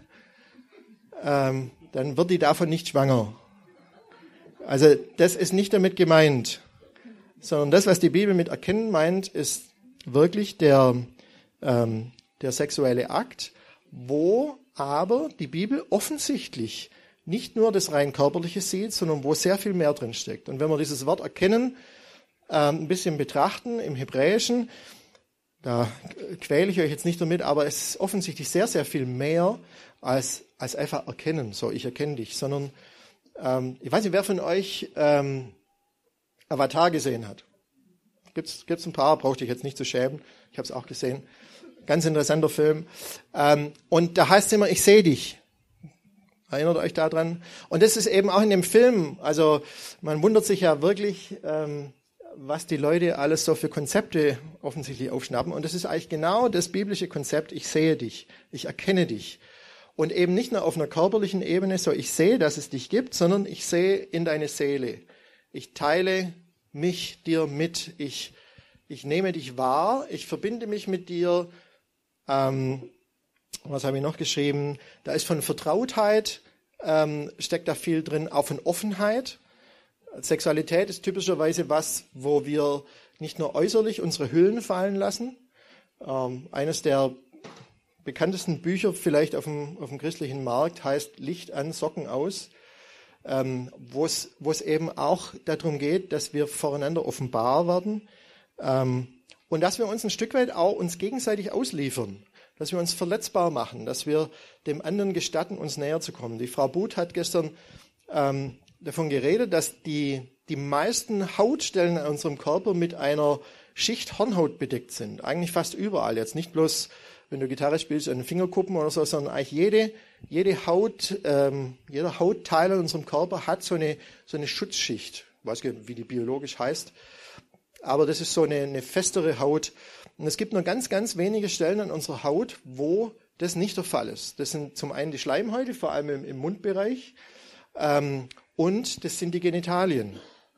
dann wird die davon nicht schwanger. Also das ist nicht damit gemeint, sondern das, was die Bibel mit erkennen meint, ist wirklich der sexuelle Akt, wo aber die Bibel offensichtlich nicht nur das rein körperliche sieht, sondern wo sehr viel mehr drin steckt. Und wenn wir dieses Wort erkennen, ein bisschen betrachten im Hebräischen, da quäle ich euch jetzt nicht damit, aber es ist offensichtlich sehr, sehr viel mehr als einfach erkennen, so ich erkenne dich, sondern ich weiß nicht, wer von euch Avatar gesehen hat. Gibt's ein paar, brauchte ich jetzt nicht zu schämen, ich habe es auch gesehen. Ganz interessanter Film. Und da heißt es immer, ich sehe dich. Erinnert euch daran? Und das ist eben auch in dem Film, also man wundert sich ja wirklich, was die Leute alles so für Konzepte offensichtlich aufschnappen. Und das ist eigentlich genau das biblische Konzept, ich sehe dich, ich erkenne dich. Und eben nicht nur auf einer körperlichen Ebene, so ich sehe, dass es dich gibt, sondern ich sehe in deine Seele. Ich teile mich dir mit, ich nehme dich wahr, ich verbinde mich mit dir. Was habe ich noch geschrieben? Da ist von Vertrautheit, steckt da viel drin, auch von Offenheit. Sexualität ist typischerweise was, wo wir nicht nur äußerlich unsere Hüllen fallen lassen. Eines der bekanntesten Bücher vielleicht auf dem christlichen Markt heißt Licht an, Socken aus, wo es eben auch darum geht, dass wir voreinander offenbar werden und dass wir uns ein Stück weit auch uns gegenseitig ausliefern, dass wir uns verletzbar machen, dass wir dem anderen gestatten, uns näher zu kommen. Die Frau Buth hat gestern davon geredet, dass die meisten Hautstellen an unserem Körper mit einer Schicht Hornhaut bedeckt sind. Eigentlich fast überall. Jetzt nicht bloß, wenn du Gitarre spielst, an den Fingerkuppen oder so, sondern eigentlich jede Haut, jeder Hautteil in unserem Körper hat so eine Schutzschicht. Ich weiß nicht, wie die biologisch heißt. Aber das ist so eine festere Haut. Und es gibt nur ganz, ganz wenige Stellen an unserer Haut, wo das nicht der Fall ist. Das sind zum einen die Schleimhäute, vor allem im Mundbereich. Und das sind die Genitalien.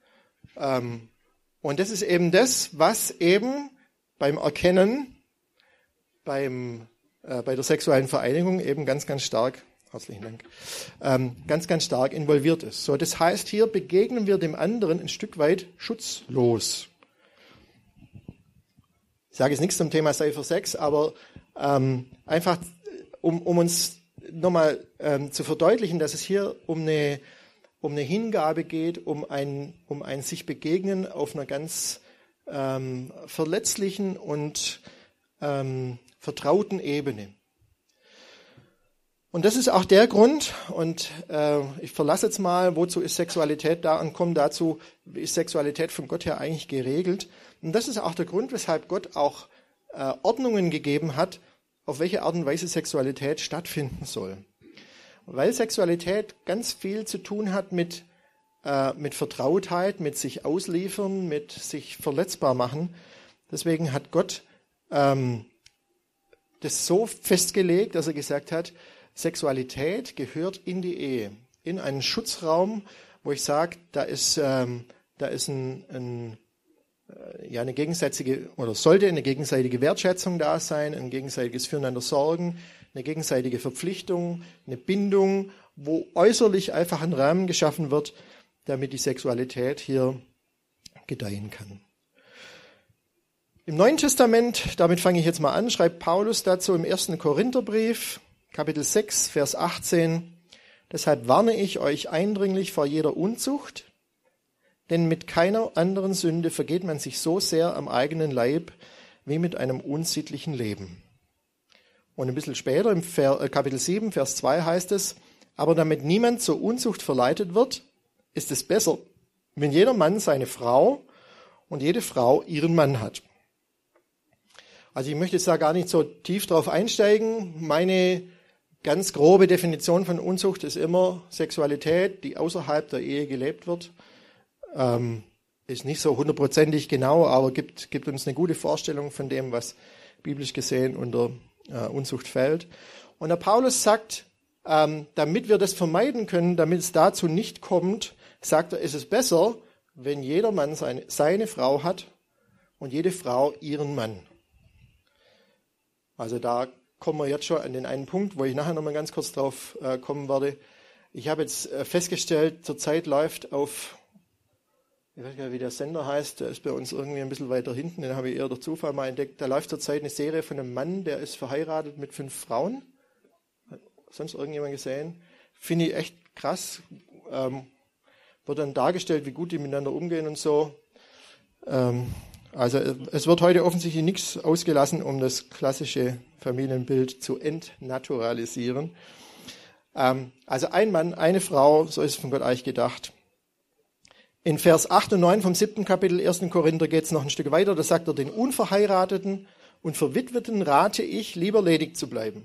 Und das ist eben das, was eben beim Erkennen, bei der sexuellen Vereinigung eben ganz, ganz stark, herzlichen Dank, ganz, ganz stark involviert ist. So, das heißt, hier begegnen wir dem anderen ein Stück weit schutzlos. Ich sage jetzt nichts zum Thema Safer Sex, aber einfach, um uns nochmal zu verdeutlichen, dass es hier um um eine Hingabe geht, um ein sich begegnen auf einer ganz verletzlichen und vertrauten Ebene. Und das ist auch der Grund, und ich verlasse jetzt mal, wozu ist Sexualität da, und komme dazu, wie ist Sexualität von Gott her eigentlich geregelt. Und das ist auch der Grund, weshalb Gott auch Ordnungen gegeben hat, auf welche Art und Weise Sexualität stattfinden soll. Weil Sexualität ganz viel zu tun hat mit Vertrautheit, mit sich ausliefern, mit sich verletzbar machen. Deswegen hat Gott das so festgelegt, dass er gesagt hat, Sexualität gehört in die Ehe, in einen Schutzraum, wo ich sage, da ist eine gegenseitige oder sollte eine gegenseitige Wertschätzung da sein, ein gegenseitiges Füreinander Sorgen, eine gegenseitige Verpflichtung, eine Bindung, wo äußerlich einfach ein Rahmen geschaffen wird, damit die Sexualität hier gedeihen kann. Im Neuen Testament, damit fange ich jetzt mal an, schreibt Paulus dazu im 1. Korintherbrief, Kapitel 6, Vers 18, deshalb warne ich euch eindringlich vor jeder Unzucht, denn mit keiner anderen Sünde vergeht man sich so sehr am eigenen Leib wie mit einem unsittlichen Leben. Und ein bisschen später, im Kapitel 7, Vers 2 heißt es, aber damit niemand zur Unzucht verleitet wird, ist es besser, wenn jeder Mann seine Frau und jede Frau ihren Mann hat. Also ich möchte jetzt da gar nicht so tief drauf einsteigen. Meine ganz grobe Definition von Unzucht ist immer Sexualität, die außerhalb der Ehe gelebt wird. Ist nicht so hundertprozentig genau, aber gibt uns eine gute Vorstellung von dem, was biblisch gesehen unter Unzucht fällt. Und der Paulus sagt, damit wir das vermeiden können, damit es dazu nicht kommt, sagt er, ist es besser, wenn jeder Mann seine Frau hat und jede Frau ihren Mann. Also da kommen wir jetzt schon an den einen Punkt, wo ich nachher noch mal ganz kurz drauf kommen werde. Ich habe jetzt festgestellt, zurzeit läuft auf, ich weiß gar nicht, wie der Sender heißt, der ist bei uns irgendwie ein bisschen weiter hinten, den habe ich eher durch Zufall mal entdeckt. Da läuft zurzeit eine Serie von einem Mann, der ist verheiratet mit 5 Frauen. Hat sonst irgendjemand gesehen? Finde ich echt krass. Wird dann dargestellt, wie gut die miteinander umgehen und so. Also es wird heute offensichtlich nichts ausgelassen, um das klassische Familienbild zu entnaturalisieren. Also ein Mann, eine Frau, so ist es von Gott eigentlich gedacht. In Vers 8 und 9 vom 7. Kapitel 1. Korinther geht es noch ein Stück weiter. Da sagt er, den Unverheirateten und Verwitweten rate ich, lieber ledig zu bleiben.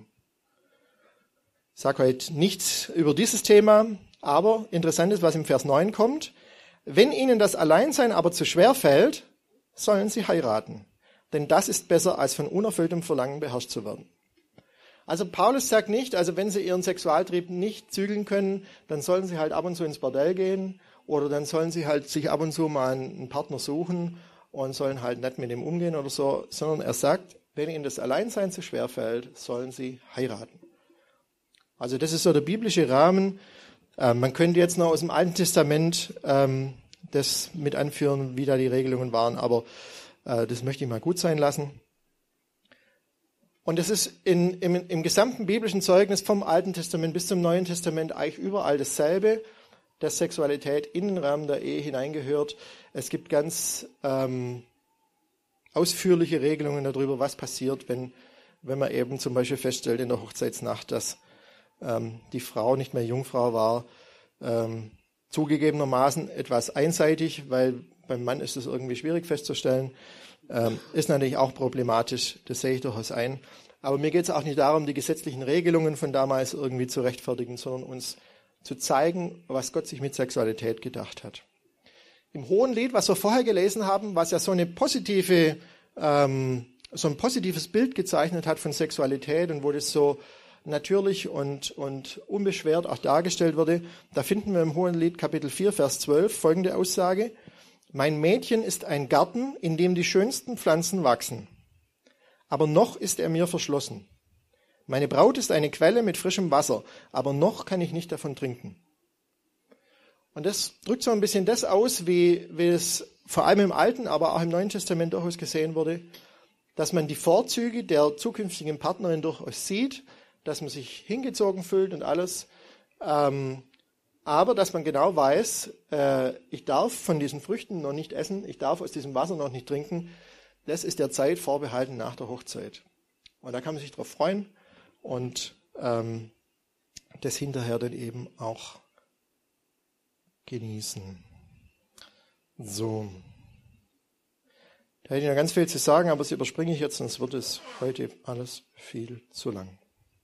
Ich sage heute nichts über dieses Thema, aber interessant ist, was im Vers 9 kommt. Wenn ihnen das Alleinsein aber zu schwer fällt, sollen sie heiraten. Denn das ist besser, als von unerfülltem Verlangen beherrscht zu werden. Also Paulus sagt nicht, also wenn sie ihren Sexualtrieb nicht zügeln können, dann sollen sie halt ab und zu ins Bordell gehen oder dann sollen sie halt sich ab und zu mal einen Partner suchen und sollen halt nicht mit dem umgehen oder so, sondern er sagt, wenn ihnen das Alleinsein zu schwer fällt, sollen sie heiraten. Also das ist so der biblische Rahmen. Man könnte jetzt noch aus dem Alten Testament das mit anführen, wie da die Regelungen waren, aber das möchte ich mal gut sein lassen. Und es ist im gesamten biblischen Zeugnis vom Alten Testament bis zum Neuen Testament eigentlich überall dasselbe, dass Sexualität in den Rahmen der Ehe hineingehört. Es gibt ganz ausführliche Regelungen darüber, was passiert, wenn man eben zum Beispiel feststellt in der Hochzeitsnacht, dass die Frau nicht mehr Jungfrau war, zugegebenermaßen etwas einseitig, weil beim Mann ist es irgendwie schwierig festzustellen, ist natürlich auch problematisch, das sehe ich durchaus ein. Aber mir geht es auch nicht darum, die gesetzlichen Regelungen von damals irgendwie zu rechtfertigen, sondern uns zu zeigen, was Gott sich mit Sexualität gedacht hat. Im Hohenlied, was wir vorher gelesen haben, was ja so ein positives Bild gezeichnet hat von Sexualität und wo das so natürlich und unbeschwert auch dargestellt wurde, da finden wir im Hohenlied Kapitel 4, Vers 12 folgende Aussage. Mein Mädchen ist ein Garten, in dem die schönsten Pflanzen wachsen. Aber noch ist er mir verschlossen. Meine Braut ist eine Quelle mit frischem Wasser, aber noch kann ich nicht davon trinken. Und das drückt so ein bisschen das aus, wie es vor allem im Alten, aber auch im Neuen Testament durchaus gesehen wurde, dass man die Vorzüge der zukünftigen Partnerin durchaus sieht, dass man sich hingezogen fühlt und alles, aber aber dass man genau weiß, ich darf von diesen Früchten noch nicht essen, ich darf aus diesem Wasser noch nicht trinken, das ist der Zeit vorbehalten nach der Hochzeit. Und da kann man sich drauf freuen und das hinterher dann eben auch genießen. So. Da hätte ich noch ganz viel zu sagen, aber das überspringe ich jetzt, sonst wird es heute alles viel zu lang.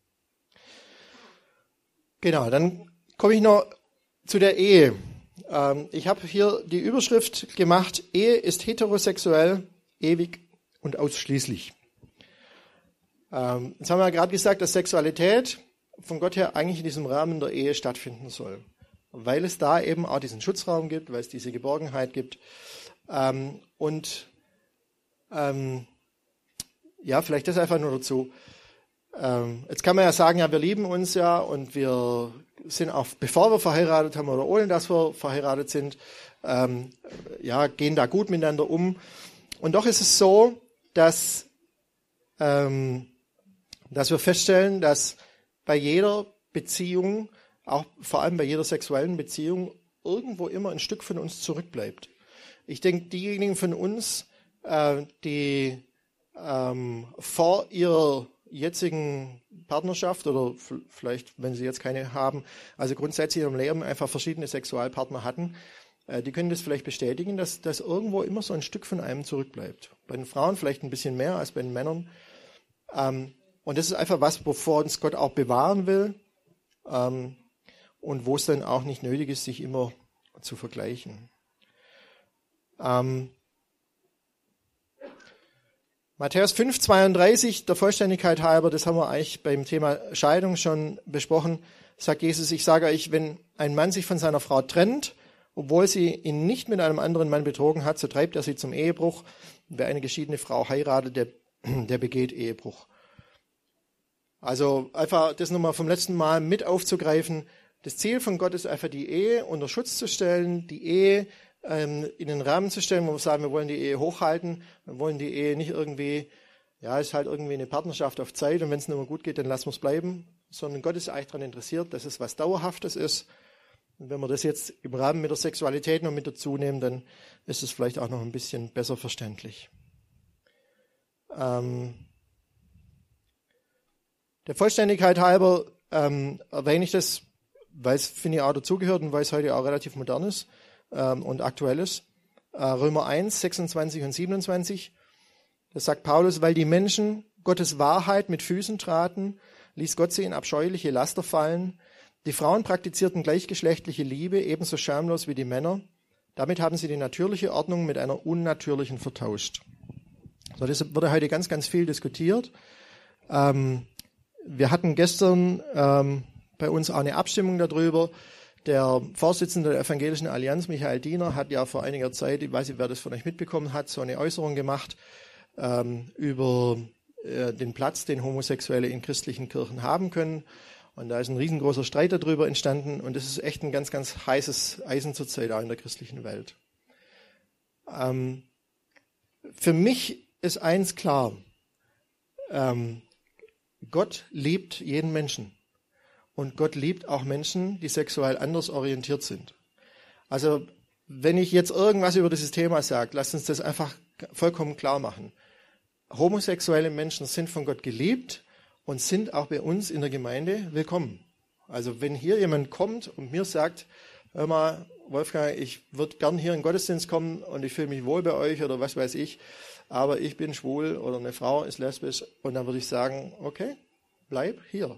Genau, dann komme ich noch zu der Ehe. Ich habe hier die Überschrift gemacht, Ehe ist heterosexuell, ewig und ausschließlich. Jetzt haben wir ja gerade gesagt, dass Sexualität von Gott her eigentlich in diesem Rahmen der Ehe stattfinden soll. Weil es da eben auch diesen Schutzraum gibt, weil es diese Geborgenheit gibt. Vielleicht das einfach nur dazu. Jetzt kann man ja sagen, ja, wir lieben uns ja und wir sind auch, bevor wir verheiratet haben oder ohne, dass wir verheiratet sind, gehen da gut miteinander um. Und doch ist es so, dass wir feststellen, dass bei jeder Beziehung, auch vor allem bei jeder sexuellen Beziehung, irgendwo immer ein Stück von uns zurückbleibt. Ich denke, diejenigen von uns, die vor ihrer jetzigen Partnerschaft oder vielleicht, wenn sie jetzt keine haben, also grundsätzlich in ihrem Leben einfach verschiedene Sexualpartner hatten, die können das vielleicht bestätigen, dass irgendwo immer so ein Stück von einem zurückbleibt. Bei den Frauen vielleicht ein bisschen mehr als bei den Männern. Und das ist einfach was, wovor uns Gott auch bewahren will und wo es dann auch nicht nötig ist, sich immer zu vergleichen. Matthäus 5,32, der Vollständigkeit halber, das haben wir eigentlich beim Thema Scheidung schon besprochen, sagt Jesus, ich sage euch, wenn ein Mann sich von seiner Frau trennt, obwohl sie ihn nicht mit einem anderen Mann betrogen hat, so treibt er sie zum Ehebruch. Wer eine geschiedene Frau heiratet, der begeht Ehebruch. Also einfach das nochmal vom letzten Mal mit aufzugreifen. Das Ziel von Gott ist einfach, die Ehe unter Schutz zu stellen, die Ehe in den Rahmen zu stellen, wo wir sagen, wir wollen die Ehe hochhalten, wir wollen die Ehe nicht irgendwie, ja, ist halt irgendwie eine Partnerschaft auf Zeit und wenn es nicht mehr gut geht, dann lassen wir es bleiben, sondern Gott ist eigentlich daran interessiert, dass es was Dauerhaftes ist. Und wenn wir das jetzt im Rahmen mit der Sexualität noch mit dazu nehmen, dann ist es vielleicht auch noch ein bisschen besser verständlich. Der Vollständigkeit halber erwähne ich das, weil es, finde ich, auch dazugehört und weil es heute auch relativ modern ist und aktuell ist. Römer 1, 26 und 27, das sagt Paulus, weil die Menschen Gottes Wahrheit mit Füßen traten, ließ Gott sie in abscheuliche Laster fallen. Die Frauen praktizierten gleichgeschlechtliche Liebe, ebenso schamlos wie die Männer. Damit haben sie die natürliche Ordnung mit einer unnatürlichen vertauscht. So, das wurde heute ganz, ganz viel diskutiert. Wir hatten gestern bei uns auch eine Abstimmung darüber. Der Vorsitzende der Evangelischen Allianz, Michael Diener, hat ja vor einiger Zeit, ich weiß nicht, wer das von euch mitbekommen hat, so eine Äußerung gemacht über den Platz, den Homosexuelle in christlichen Kirchen haben können. Und da ist ein riesengroßer Streit darüber entstanden. Und das ist echt ein ganz, ganz heißes Eisen zurzeit auch in der christlichen Welt. Für mich ist eins klar. Gott liebt jeden Menschen. Und Gott liebt auch Menschen, die sexuell anders orientiert sind. Also, wenn ich jetzt irgendwas über dieses Thema sage, lasst uns das einfach vollkommen klar machen. Homosexuelle Menschen sind von Gott geliebt und sind auch bei uns in der Gemeinde willkommen. Also, wenn hier jemand kommt und mir sagt, hör mal, Wolfgang, ich würde gern hier in den Gottesdienst kommen und ich fühle mich wohl bei euch oder was weiß ich, aber ich bin schwul oder eine Frau ist lesbisch, und dann würde ich sagen, okay, bleib hier.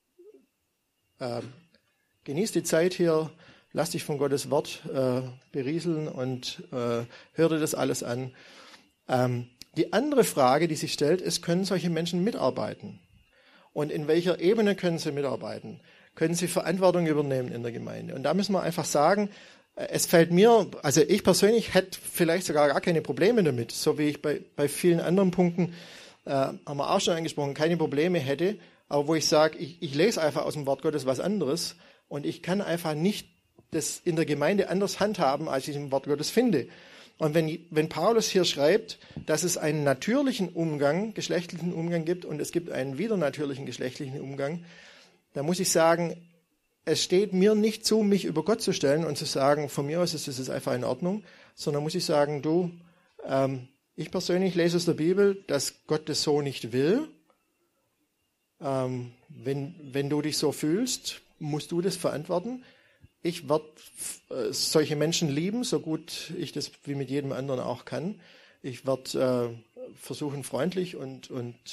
Genieß die Zeit hier, lass dich von Gottes Wort berieseln und hör dir das alles an. Die andere Frage, die sich stellt, ist, können solche Menschen mitarbeiten? Und in welcher Ebene können sie mitarbeiten? Können sie Verantwortung übernehmen in der Gemeinde? Und da müssen wir einfach sagen, es fällt mir, also ich persönlich hätte vielleicht sogar gar keine Probleme damit, so wie ich bei vielen anderen Punkten, haben wir auch schon angesprochen, keine Probleme hätte, aber wo ich sage, ich lese einfach aus dem Wort Gottes was anderes und ich kann einfach nicht das in der Gemeinde anders handhaben, als ich im Wort Gottes finde. Und wenn Paulus hier schreibt, dass es einen natürlichen Umgang, geschlechtlichen Umgang gibt und es gibt einen widernatürlichen geschlechtlichen Umgang, dann muss ich sagen, es steht mir nicht zu, mich über Gott zu stellen und zu sagen, von mir aus ist es einfach in Ordnung, sondern muss ich sagen, du, ich persönlich lese aus der Bibel, dass Gott das so nicht will. Wenn du dich so fühlst, musst du das verantworten. Ich werde solche Menschen lieben, so gut ich das wie mit jedem anderen auch kann. Ich werde versuchen, freundlich und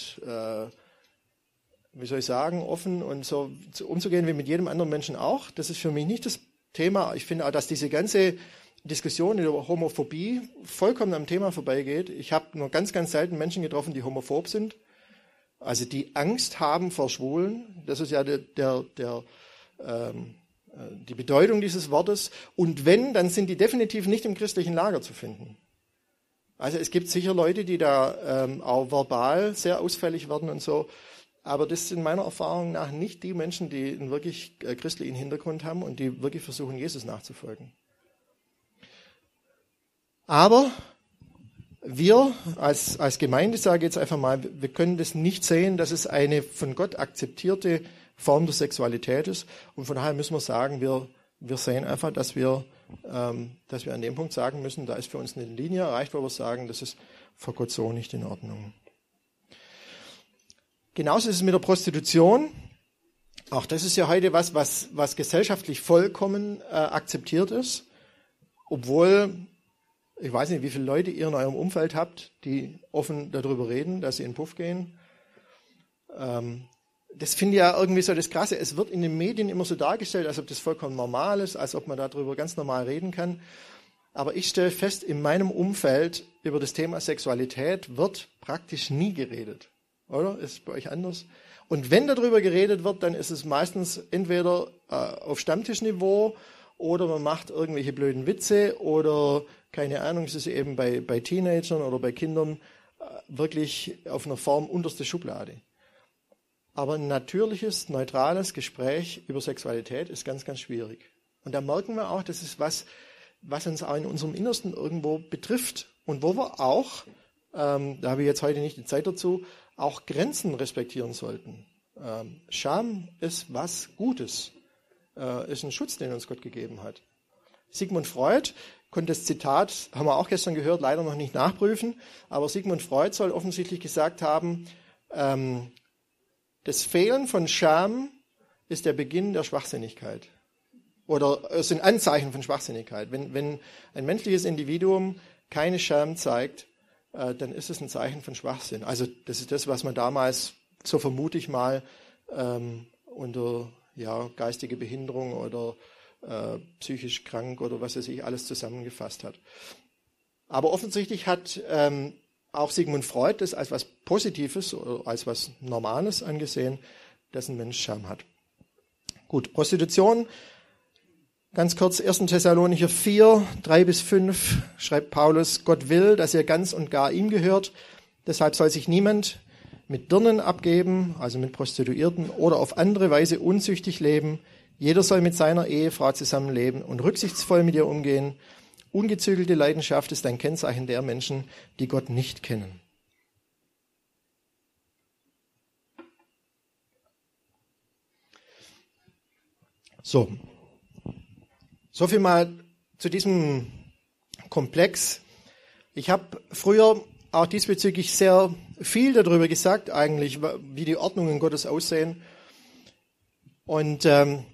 wie soll ich sagen, offen und so umzugehen wie mit jedem anderen Menschen auch. Das ist für mich nicht das Thema. Ich finde auch, dass diese ganze Diskussion über Homophobie vollkommen am Thema vorbeigeht. Ich habe nur ganz, ganz selten Menschen getroffen, die homophob sind. Also die Angst haben vor Schwulen. Das ist ja die Bedeutung dieses Wortes. Und wenn, dann sind die definitiv nicht im christlichen Lager zu finden. Also es gibt sicher Leute, die da auch verbal sehr ausfällig werden und so. Aber das sind meiner Erfahrung nach nicht die Menschen, die einen wirklich christlichen Hintergrund haben und die wirklich versuchen, Jesus nachzufolgen. Aber wir als Gemeinde, sage ich jetzt einfach mal, wir können das nicht sehen, dass es eine von Gott akzeptierte Form der Sexualität ist. Und von daher müssen wir sagen, wir sehen einfach, dass wir an dem Punkt sagen müssen, da ist für uns eine Linie erreicht, wo wir sagen, das ist vor Gott so nicht in Ordnung. Genauso ist es mit der Prostitution. Auch das ist ja heute was gesellschaftlich vollkommen akzeptiert ist. Obwohl, ich weiß nicht, wie viele Leute ihr in eurem Umfeld habt, die offen darüber reden, dass sie in den Puff gehen. Das finde ich ja irgendwie so das Krasse. Es wird in den Medien immer so dargestellt, als ob das vollkommen normal ist, als ob man darüber ganz normal reden kann. Aber ich stelle fest, in meinem Umfeld über das Thema Sexualität wird praktisch nie geredet. Oder? Ist es bei euch anders? Und wenn darüber geredet wird, dann ist es meistens entweder auf Stammtischniveau oder man macht irgendwelche blöden Witze oder, keine Ahnung, es ist eben bei Teenagern oder bei Kindern wirklich auf einer Form unterste Schublade. Aber ein natürliches, neutrales Gespräch über Sexualität ist ganz, ganz schwierig. Und da merken wir auch, das ist was uns auch in unserem Innersten irgendwo betrifft und wo wir auch, da habe ich jetzt heute nicht die Zeit dazu, auch Grenzen respektieren sollten. Scham ist was Gutes, ist ein Schutz, den uns Gott gegeben hat. Sigmund Freud konnte das Zitat, haben wir auch gestern gehört, leider noch nicht nachprüfen, aber Sigmund Freud soll offensichtlich gesagt haben, das Fehlen von Scham ist der Beginn der Schwachsinnigkeit. Oder es sind Anzeichen von Schwachsinnigkeit. Wenn ein menschliches Individuum keine Scham zeigt, dann ist es ein Zeichen von Schwachsinn. Also das ist das, was man damals, so vermute ich mal, unter geistige Behinderung oder psychisch krank oder was weiß ich, alles zusammengefasst hat. Aber offensichtlich hat auch Sigmund Freud das als was Positives oder als was Normales angesehen, dass ein Mensch Scham hat. Gut, Prostitution. Ganz kurz, 1. Thessalonicher 4, 3-5 schreibt Paulus, Gott will, dass ihr ganz und gar ihm gehört. Deshalb soll sich niemand mit Dirnen abgeben, also mit Prostituierten, oder auf andere Weise unzüchtig leben. Jeder soll mit seiner Ehefrau zusammenleben und rücksichtsvoll mit ihr umgehen. Ungezügelte Leidenschaft ist ein Kennzeichen der Menschen, die Gott nicht kennen. So viel mal zu diesem Komplex. Ich habe früher auch diesbezüglich sehr viel darüber gesagt, eigentlich, wie die Ordnungen Gottes aussehen. Und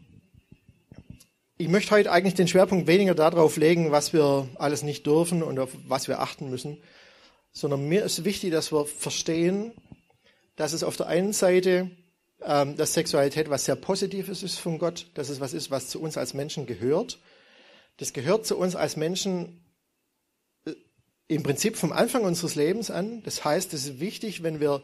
ich möchte heute eigentlich den Schwerpunkt weniger darauf legen, was wir alles nicht dürfen und auf was wir achten müssen, sondern mir ist wichtig, dass wir verstehen, dass es auf der einen Seite dass Sexualität was sehr Positives ist von Gott, dass es was ist, was zu uns als Menschen gehört. Das gehört zu uns als Menschen im Prinzip vom Anfang unseres Lebens an. Das heißt, es ist wichtig, wenn wir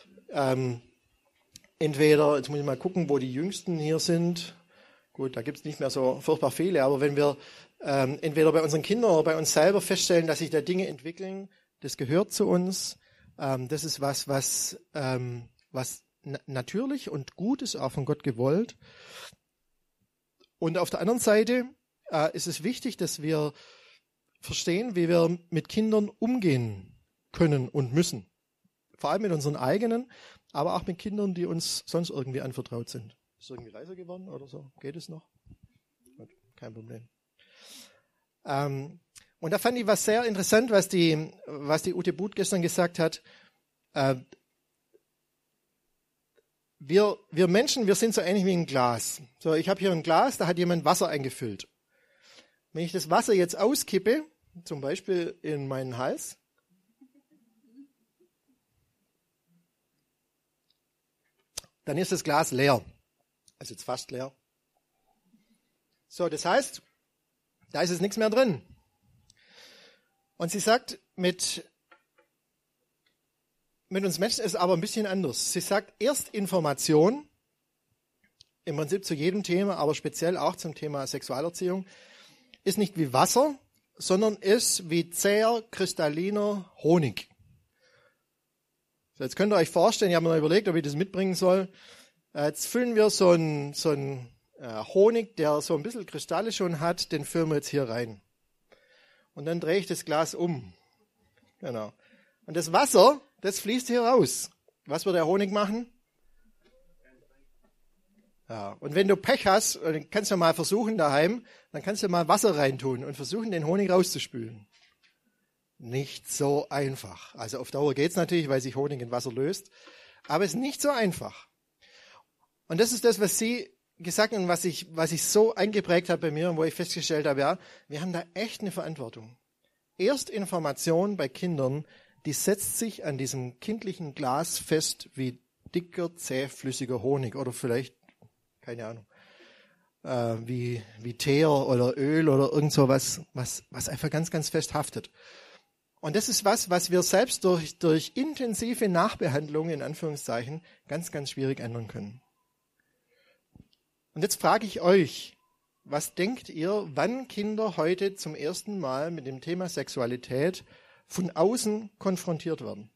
entweder, jetzt muss ich mal gucken, wo die Jüngsten hier sind. Gut, da gibt es nicht mehr so furchtbar viele, aber wenn wir entweder bei unseren Kindern oder bei uns selber feststellen, dass sich da Dinge entwickeln, das gehört zu uns. Das ist was natürlich und gut ist, auch von Gott gewollt. Und auf der anderen Seite ist es wichtig, dass wir verstehen, wie wir mit Kindern umgehen können und müssen. Vor allem mit unseren eigenen, aber auch mit Kindern, die uns sonst irgendwie anvertraut sind. Ist irgendwie leiser geworden oder so? Geht es noch? Gut, kein Problem. Und da fand ich was sehr interessant, was die Ute Buth gestern gesagt hat. Wir Menschen, wir sind so ähnlich wie ein Glas. So, ich habe hier ein Glas, da hat jemand Wasser eingefüllt. Wenn ich das Wasser jetzt auskippe, zum Beispiel in meinen Hals, dann ist das Glas leer. Also jetzt fast leer. So, das heißt, da ist jetzt nichts mehr drin. Und sie sagt, mit uns Menschen ist es aber ein bisschen anders. Sie sagt, erst Information, im Prinzip zu jedem Thema, aber speziell auch zum Thema Sexualerziehung, ist nicht wie Wasser, sondern ist wie zäher, kristalliner Honig. So, jetzt könnt ihr euch vorstellen, ich habe mir überlegt, ob ich das mitbringen soll. Jetzt füllen wir so einen Honig, der so ein bisschen Kristalle schon hat, den füllen wir jetzt hier rein. Und dann drehe ich das Glas um. Genau. Und das Wasser, das fließt hier raus. Was wird der Honig machen? Ja. Und wenn du Pech hast, dann kannst du mal versuchen daheim, dann kannst du mal Wasser reintun und versuchen, den Honig rauszuspülen. Nicht so einfach. Also auf Dauer geht's natürlich, weil sich Honig in Wasser löst. Aber es ist nicht so einfach. Und das ist das, was sie gesagt haben und was ich so eingeprägt habe bei mir und wo ich festgestellt habe, ja, wir haben da echt eine Verantwortung. Erstinformation bei Kindern, die setzt sich an diesem kindlichen Glas fest wie dicker, zähflüssiger Honig oder vielleicht, keine Ahnung, wie Teer oder Öl oder irgend so was einfach ganz, ganz fest haftet. Und das ist was wir selbst durch intensive Nachbehandlung, in Anführungszeichen, ganz, ganz schwierig ändern können. Und jetzt frage ich euch, was denkt ihr, wann Kinder heute zum ersten Mal mit dem Thema Sexualität von außen konfrontiert werden?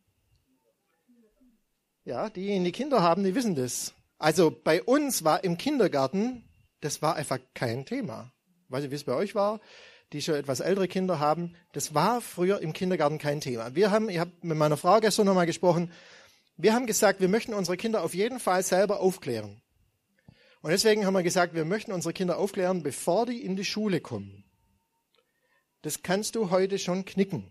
Ja, diejenigen, die Kinder haben, die wissen das. Also bei uns war im Kindergarten, das war einfach kein Thema. Weiß nicht, wie es bei euch war, die schon etwas ältere Kinder haben. Das war früher im Kindergarten kein Thema. Ich habe mit meiner Frau gestern nochmal gesprochen, wir haben gesagt, wir möchten unsere Kinder auf jeden Fall selber aufklären. Und deswegen haben wir gesagt, wir möchten unsere Kinder aufklären, bevor die in die Schule kommen. Das kannst du heute schon knicken.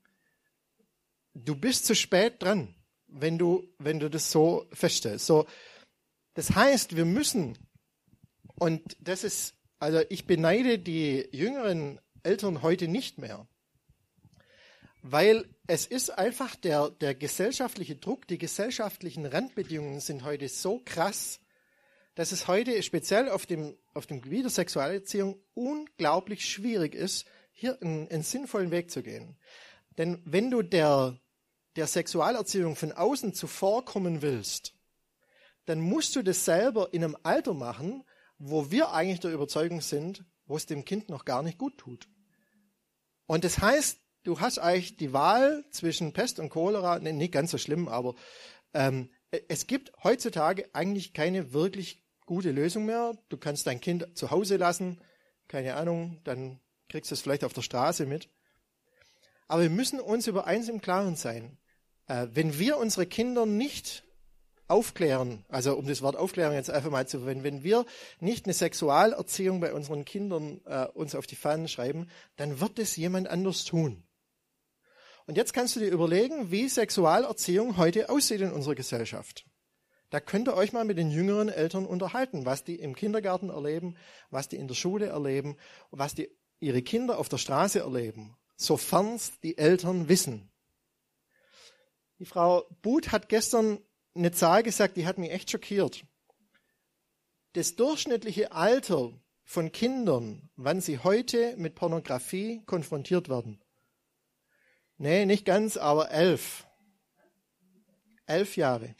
Du bist zu spät dran, wenn du das so feststellst. So, das heißt, wir müssen, und das ist, also ich beneide die jüngeren Eltern heute nicht mehr, weil es ist einfach der gesellschaftliche Druck, die gesellschaftlichen Randbedingungen sind heute so krass, dass es heute speziell auf dem Gebiet der Sexualerziehung unglaublich schwierig ist, hier einen sinnvollen Weg zu gehen. Denn wenn du der Sexualerziehung von außen zuvorkommen willst, dann musst du das selber in einem Alter machen, wo wir eigentlich der Überzeugung sind, wo es dem Kind noch gar nicht gut tut. Und das heißt, du hast eigentlich die Wahl zwischen Pest und Cholera, nicht ganz so schlimm, aber es gibt heutzutage eigentlich keine wirklich gute Lösung mehr. Du kannst dein Kind zu Hause lassen, keine Ahnung, dann kriegst du es vielleicht auf der Straße mit. Aber wir müssen uns über eins im Klaren sein. Wenn wir unsere Kinder nicht aufklären, also um das Wort Aufklärung jetzt einfach mal zu verwenden, wenn wir nicht eine Sexualerziehung bei unseren Kindern uns auf die Fahnen schreiben, dann wird es jemand anders tun. Und jetzt kannst du dir überlegen, wie Sexualerziehung heute aussieht in unserer Gesellschaft. Da könnt ihr euch mal mit den jüngeren Eltern unterhalten, was die im Kindergarten erleben, was die in der Schule erleben, was ihre Kinder auf der Straße erleben, sofern es die Eltern wissen. Die Frau Buth hat gestern eine Zahl gesagt, die hat mich echt schockiert. Das durchschnittliche Alter von Kindern, wann sie heute mit Pornografie konfrontiert werden. Nee, nicht ganz, aber 11. 11 Jahre.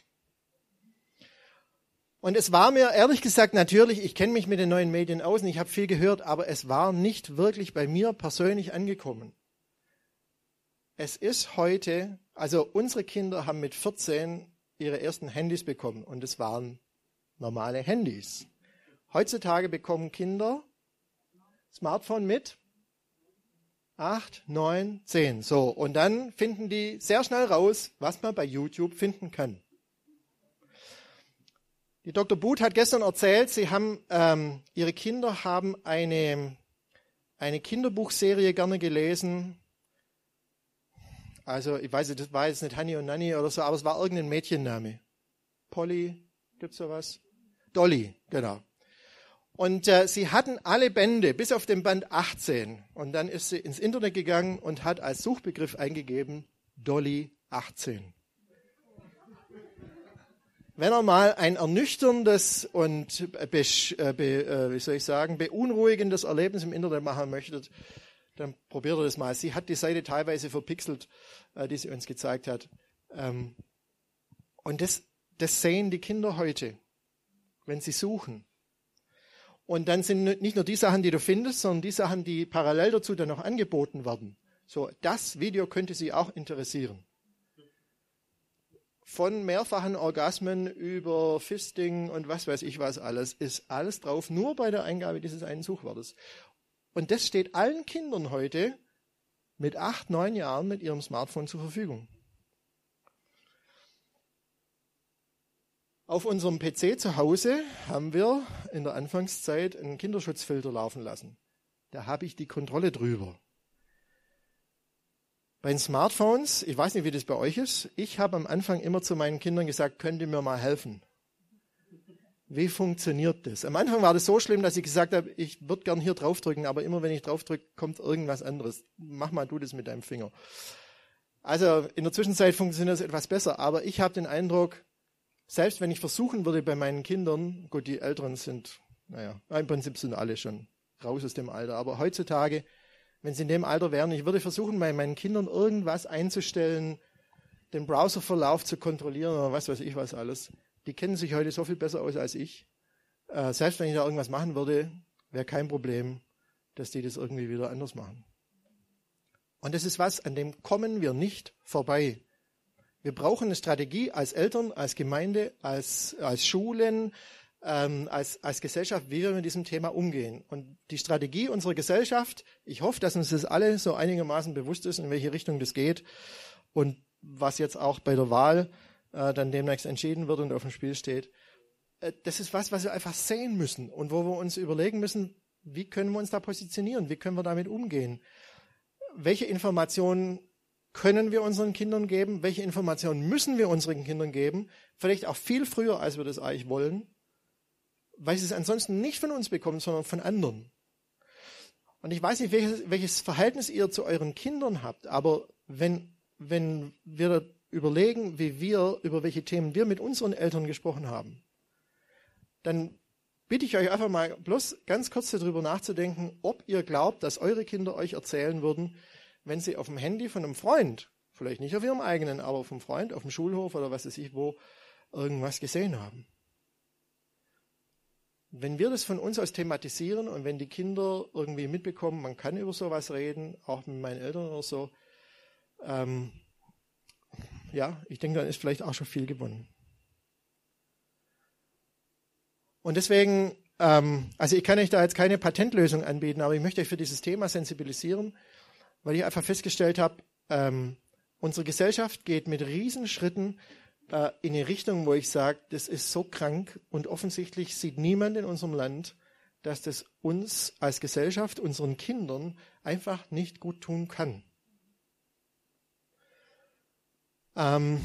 Und es war mir, ehrlich gesagt, natürlich, ich kenne mich mit den neuen Medien aus und ich habe viel gehört, aber es war nicht wirklich bei mir persönlich angekommen. Es ist heute, also unsere Kinder haben mit 14 ihre ersten Handys bekommen und es waren normale Handys. Heutzutage bekommen Kinder Smartphone mit 8, 9, 10. So, und dann finden die sehr schnell raus, was man bei YouTube finden kann. Die Dr. Booth hat gestern erzählt, ihre Kinder haben eine Kinderbuchserie gerne gelesen. Also, ich weiß nicht, das war jetzt nicht Honey und Nanny oder so, aber es war irgendein Mädchenname. Polly, gibt's sowas? Dolly, genau. Und sie hatten alle Bände, bis auf den Band 18. Und dann ist sie ins Internet gegangen und hat als Suchbegriff eingegeben, Dolly 18. Wenn er mal ein ernüchterndes und beunruhigendes Erlebnis im Internet machen möchte, dann probiert er das mal. Sie hat die Seite teilweise verpixelt, die sie uns gezeigt hat. Und das sehen die Kinder heute, wenn sie suchen. Und dann sind nicht nur die Sachen, die du findest, sondern die Sachen, die parallel dazu dann noch angeboten werden. So, das Video könnte sie auch interessieren. Von mehrfachen Orgasmen über Fisting und was weiß ich was alles, ist alles drauf, nur bei der Eingabe dieses einen Suchwortes. Und das steht allen Kindern heute mit 8, 9 Jahren mit ihrem Smartphone zur Verfügung. Auf unserem PC zu Hause haben wir in der Anfangszeit einen Kinderschutzfilter laufen lassen. Da habe ich die Kontrolle drüber. Bei den Smartphones, ich weiß nicht, wie das bei euch ist, ich habe am Anfang immer zu meinen Kindern gesagt, könnt ihr mir mal helfen? Wie funktioniert das? Am Anfang war das so schlimm, dass ich gesagt habe, ich würde gern hier draufdrücken, aber immer wenn ich draufdrücke, kommt irgendwas anderes. Mach mal du das mit deinem Finger. Also in der Zwischenzeit funktioniert es etwas besser, aber ich habe den Eindruck, selbst wenn ich versuchen würde bei meinen Kindern, gut, die Älteren sind, im Prinzip sind alle schon raus aus dem Alter, aber heutzutage, wenn sie in dem Alter wären, ich würde versuchen, bei meinen Kindern irgendwas einzustellen, den Browserverlauf zu kontrollieren oder was weiß ich was alles. Die kennen sich heute so viel besser aus als ich. Selbst wenn ich da irgendwas machen würde, wäre kein Problem, dass die das irgendwie wieder anders machen. Und das ist was, an dem kommen wir nicht vorbei. Wir brauchen eine Strategie als Eltern, als Gemeinde, als Schulen, als Gesellschaft, wie wir mit diesem Thema umgehen. Und die Strategie unserer Gesellschaft, ich hoffe, dass uns das alle so einigermaßen bewusst ist, in welche Richtung das geht und was jetzt auch bei der Wahl dann demnächst entschieden wird und auf dem Spiel steht. Das ist was wir einfach sehen müssen und wo wir uns überlegen müssen, wie können wir uns da positionieren, wie können wir damit umgehen, welche Informationen können wir unseren Kindern geben, welche Informationen müssen wir unseren Kindern geben, vielleicht auch viel früher, als wir das eigentlich wollen, weil sie es ansonsten nicht von uns bekommen, sondern von anderen. Und ich weiß nicht, welches Verhältnis ihr zu euren Kindern habt, aber wenn wir überlegen, über welche Themen wir mit unseren Eltern gesprochen haben, dann bitte ich euch einfach mal bloß ganz kurz darüber nachzudenken, ob ihr glaubt, dass eure Kinder euch erzählen würden, wenn sie auf dem Handy von einem Freund, vielleicht nicht auf ihrem eigenen, aber vom Freund, auf dem Schulhof oder was weiß ich wo, irgendwas gesehen haben. Wenn wir das von uns aus thematisieren und wenn die Kinder irgendwie mitbekommen, man kann über sowas reden, auch mit meinen Eltern oder so, ich denke, dann ist vielleicht auch schon viel gewonnen. Und deswegen, ich kann euch da jetzt keine Patentlösung anbieten, aber ich möchte euch für dieses Thema sensibilisieren, weil ich einfach festgestellt habe, unsere Gesellschaft geht mit Riesenschritten in eine Richtung, wo ich sage, das ist so krank und offensichtlich sieht niemand in unserem Land, dass das uns als Gesellschaft, unseren Kindern einfach nicht gut tun kann. Man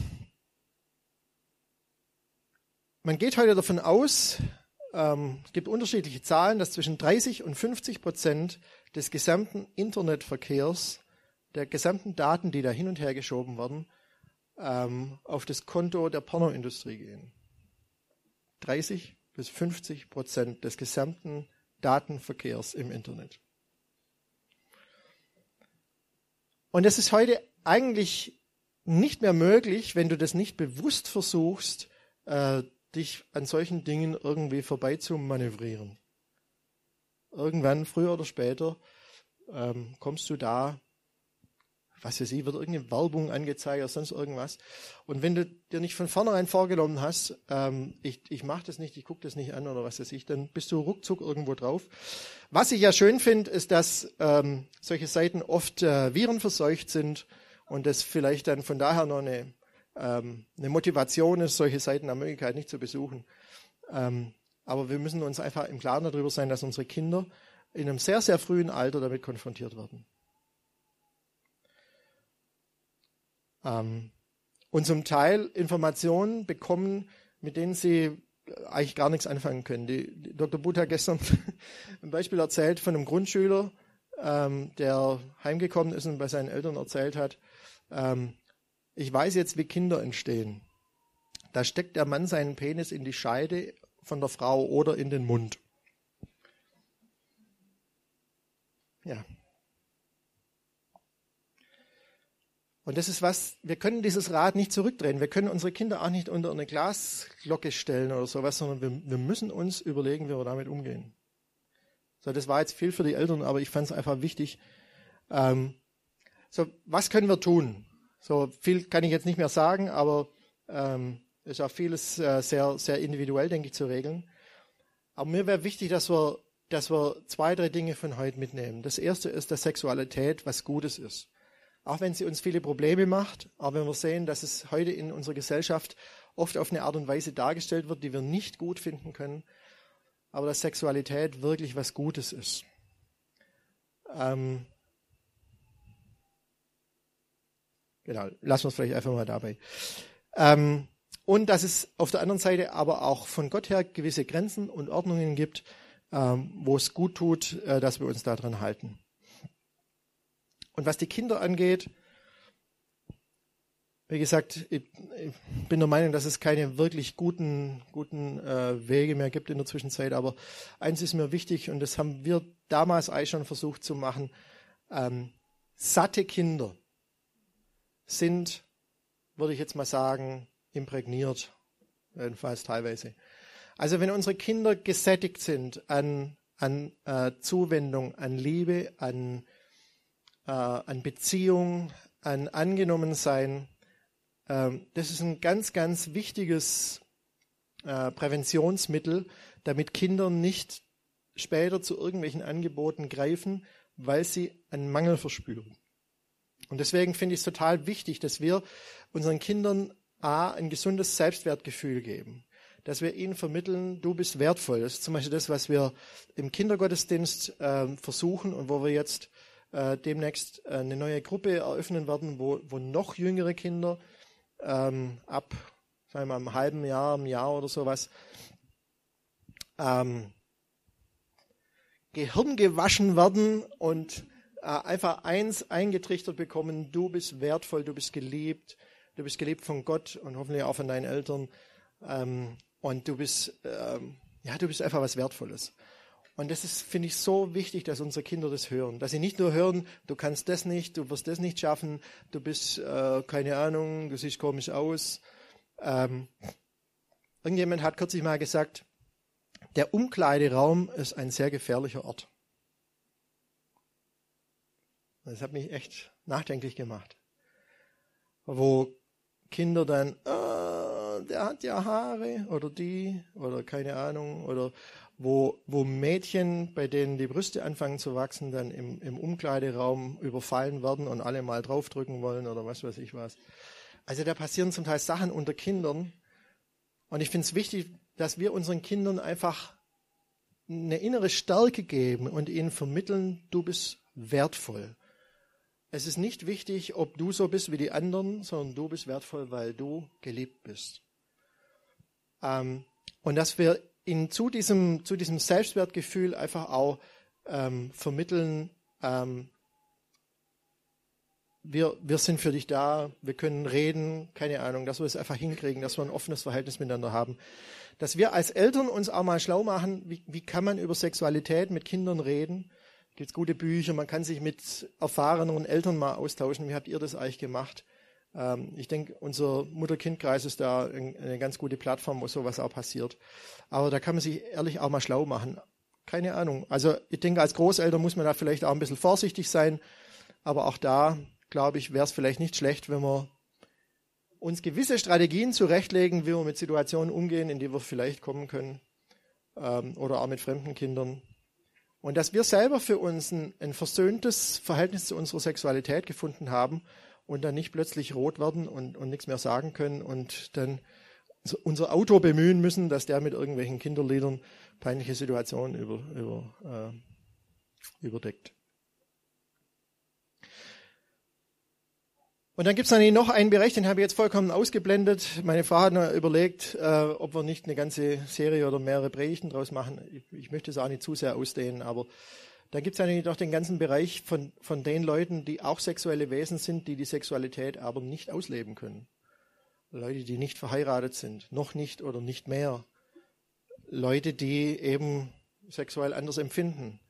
geht heute davon aus, es gibt unterschiedliche Zahlen, dass zwischen 30 und 50% des gesamten Internetverkehrs, der gesamten Daten, die da hin und her geschoben werden, auf das Konto der Pornoindustrie gehen. 30 bis 50% des gesamten Datenverkehrs im Internet. Und es ist heute eigentlich nicht mehr möglich, wenn du das nicht bewusst versuchst, dich an solchen Dingen irgendwie vorbei zu manövrieren. Irgendwann, früher oder später, kommst du da, was weiß ich, wird irgendeine Werbung angezeigt oder sonst irgendwas. Und wenn du dir nicht von vornherein vorgenommen hast, ich mache das nicht, ich gucke das nicht an oder was weiß ich, dann bist du ruckzuck irgendwo drauf. Was ich ja schön finde, ist, dass solche Seiten oft virenverseucht sind und das vielleicht dann von daher noch eine Motivation ist, solche Seiten nach Möglichkeit nicht zu besuchen. Aber wir müssen uns einfach im Klaren darüber sein, dass unsere Kinder in einem sehr, sehr frühen Alter damit konfrontiert werden. Und zum Teil Informationen bekommen, mit denen sie eigentlich gar nichts anfangen können. Die Dr. Butt hat gestern ein Beispiel erzählt von einem Grundschüler, der heimgekommen ist und bei seinen Eltern erzählt hat, ich weiß jetzt, wie Kinder entstehen. Da steckt der Mann seinen Penis in die Scheide von der Frau oder in den Mund. Ja. Und das ist was, wir können dieses Rad nicht zurückdrehen. Wir können unsere Kinder auch nicht unter eine Glasglocke stellen oder sowas, sondern wir müssen uns überlegen, wie wir damit umgehen. So, das war jetzt viel für die Eltern, aber ich fand es einfach wichtig. So, was können wir tun? So viel kann ich jetzt nicht mehr sagen, aber ist auch vieles sehr, sehr individuell, denke ich, zu regeln. Aber mir wäre wichtig, dass wir 2, 3 Dinge von heute mitnehmen. Das erste ist, dass Sexualität was Gutes ist. Auch wenn sie uns viele Probleme macht, aber wenn wir sehen, dass es heute in unserer Gesellschaft oft auf eine Art und Weise dargestellt wird, die wir nicht gut finden können, aber dass Sexualität wirklich was Gutes ist. Genau, lassen wir es vielleicht einfach mal dabei. Und dass es auf der anderen Seite aber auch von Gott her gewisse Grenzen und Ordnungen gibt, wo es gut tut, dass wir uns daran halten. Und was die Kinder angeht, wie gesagt, ich bin der Meinung, dass es keine wirklich guten Wege mehr gibt in der Zwischenzeit. Aber eins ist mir wichtig, und das haben wir damals eigentlich schon versucht zu machen. Satte Kinder sind, würde ich jetzt mal sagen, imprägniert, jedenfalls teilweise. Also wenn unsere Kinder gesättigt sind an Zuwendung, an Liebe, an Beziehung, an Angenommensein, das ist ein ganz, ganz wichtiges Präventionsmittel, damit Kinder nicht später zu irgendwelchen Angeboten greifen, weil sie einen Mangel verspüren. Und deswegen finde ich es total wichtig, dass wir unseren Kindern ein gesundes Selbstwertgefühl geben. Dass wir ihnen vermitteln, du bist wertvoll. Das ist zum Beispiel das, was wir im Kindergottesdienst versuchen und wo wir jetzt demnächst eine neue Gruppe eröffnen werden, wo noch jüngere Kinder ab, sagen wir mal, einem halben Jahr, einem Jahr oder sowas, Gehirn gewaschen werden und einfach eins eingetrichtert bekommen, du bist wertvoll, du bist geliebt von Gott und hoffentlich auch von deinen Eltern, und du bist einfach was Wertvolles. Und das ist, finde ich, so wichtig, dass unsere Kinder das hören. Dass sie nicht nur hören, du kannst das nicht, du wirst das nicht schaffen, du bist, keine Ahnung, du siehst komisch aus. Irgendjemand hat kürzlich mal gesagt, der Umkleideraum ist ein sehr gefährlicher Ort. Das hat mich echt nachdenklich gemacht. Wo Kinder dann, der hat ja Haare oder die oder keine Ahnung, oder wo Mädchen, bei denen die Brüste anfangen zu wachsen, dann im Umkleideraum überfallen werden und alle mal draufdrücken wollen oder was weiß ich was. Also da passieren zum Teil Sachen unter Kindern, und ich finde es wichtig, dass wir unseren Kindern einfach eine innere Stärke geben und ihnen vermitteln, du bist wertvoll. Es ist nicht wichtig, ob du so bist wie die anderen, sondern du bist wertvoll, weil du geliebt bist. Und dass wir ihnen zu diesem Selbstwertgefühl einfach auch vermitteln, wir sind für dich da, wir können reden, keine Ahnung, dass wir es einfach hinkriegen, dass wir ein offenes Verhältnis miteinander haben. Dass wir als Eltern uns auch mal schlau machen, wie kann man über Sexualität mit Kindern reden. Es gibt gute Bücher, man kann sich mit erfahreneren Eltern mal austauschen. Wie habt ihr das eigentlich gemacht? Ich denke, unser Mutter-Kind-Kreis ist da eine ganz gute Plattform, wo sowas auch passiert. Aber da kann man sich ehrlich auch mal schlau machen. Keine Ahnung. Also ich denke, als Großeltern muss man da vielleicht auch ein bisschen vorsichtig sein. Aber auch da, glaube ich, wäre es vielleicht nicht schlecht, wenn wir uns gewisse Strategien zurechtlegen, wie wir mit Situationen umgehen, in die wir vielleicht kommen können. Oder auch mit fremden Kindern. Und dass wir selber für uns ein versöhntes Verhältnis zu unserer Sexualität gefunden haben und dann nicht plötzlich rot werden und nichts mehr sagen können und dann unser Autor bemühen müssen, dass der mit irgendwelchen Kinderliedern peinliche Situationen überdeckt. Und dann gibt es natürlich noch einen Bereich, den habe ich jetzt vollkommen ausgeblendet. Meine Frau hat noch überlegt, ob wir nicht eine ganze Serie oder mehrere Predigten draus machen. Ich möchte es auch nicht zu sehr ausdehnen, aber da gibt es natürlich noch den ganzen Bereich von den Leuten, die auch sexuelle Wesen sind, die Sexualität aber nicht ausleben können. Leute, die nicht verheiratet sind, noch nicht oder nicht mehr. Leute, die eben sexuell anders empfinden.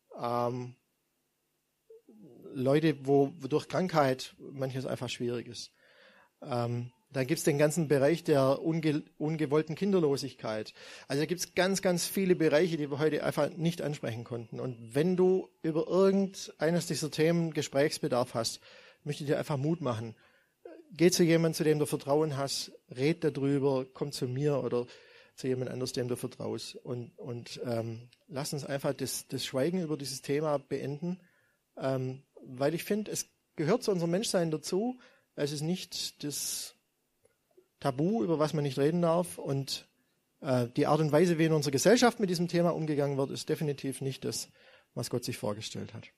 Leute, wo durch Krankheit manches einfach schwierig ist. Dann gibt es den ganzen Bereich der ungewollten Kinderlosigkeit. Also da gibt es ganz, ganz viele Bereiche, die wir heute einfach nicht ansprechen konnten. Und wenn du über irgendeines dieser Themen Gesprächsbedarf hast, möchte ich dir einfach Mut machen. Geh zu jemandem, zu dem du Vertrauen hast, red darüber, komm zu mir oder zu jemand anderes, dem du vertraust. Und lass uns einfach das Schweigen über dieses Thema beenden. Weil ich finde, es gehört zu unserem Menschsein dazu. Es ist nicht das Tabu, über was man nicht reden darf. Und die Art und Weise, wie in unserer Gesellschaft mit diesem Thema umgegangen wird, ist definitiv nicht das, was Gott sich vorgestellt hat.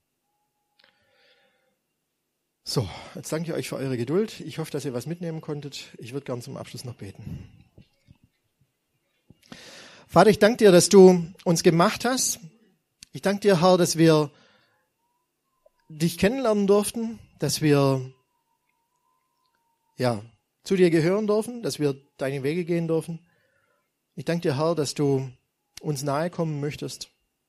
So, jetzt danke ich euch für eure Geduld. Ich hoffe, dass ihr was mitnehmen konntet. Ich würde gern zum Abschluss noch beten. Vater, ich danke dir, dass du uns gemacht hast. Ich danke dir, Herr, dass wir dich kennenlernen durften, dass wir zu dir gehören dürfen, dass wir deine Wege gehen dürfen. Ich danke dir, Herr, dass du uns nahe kommen möchtest.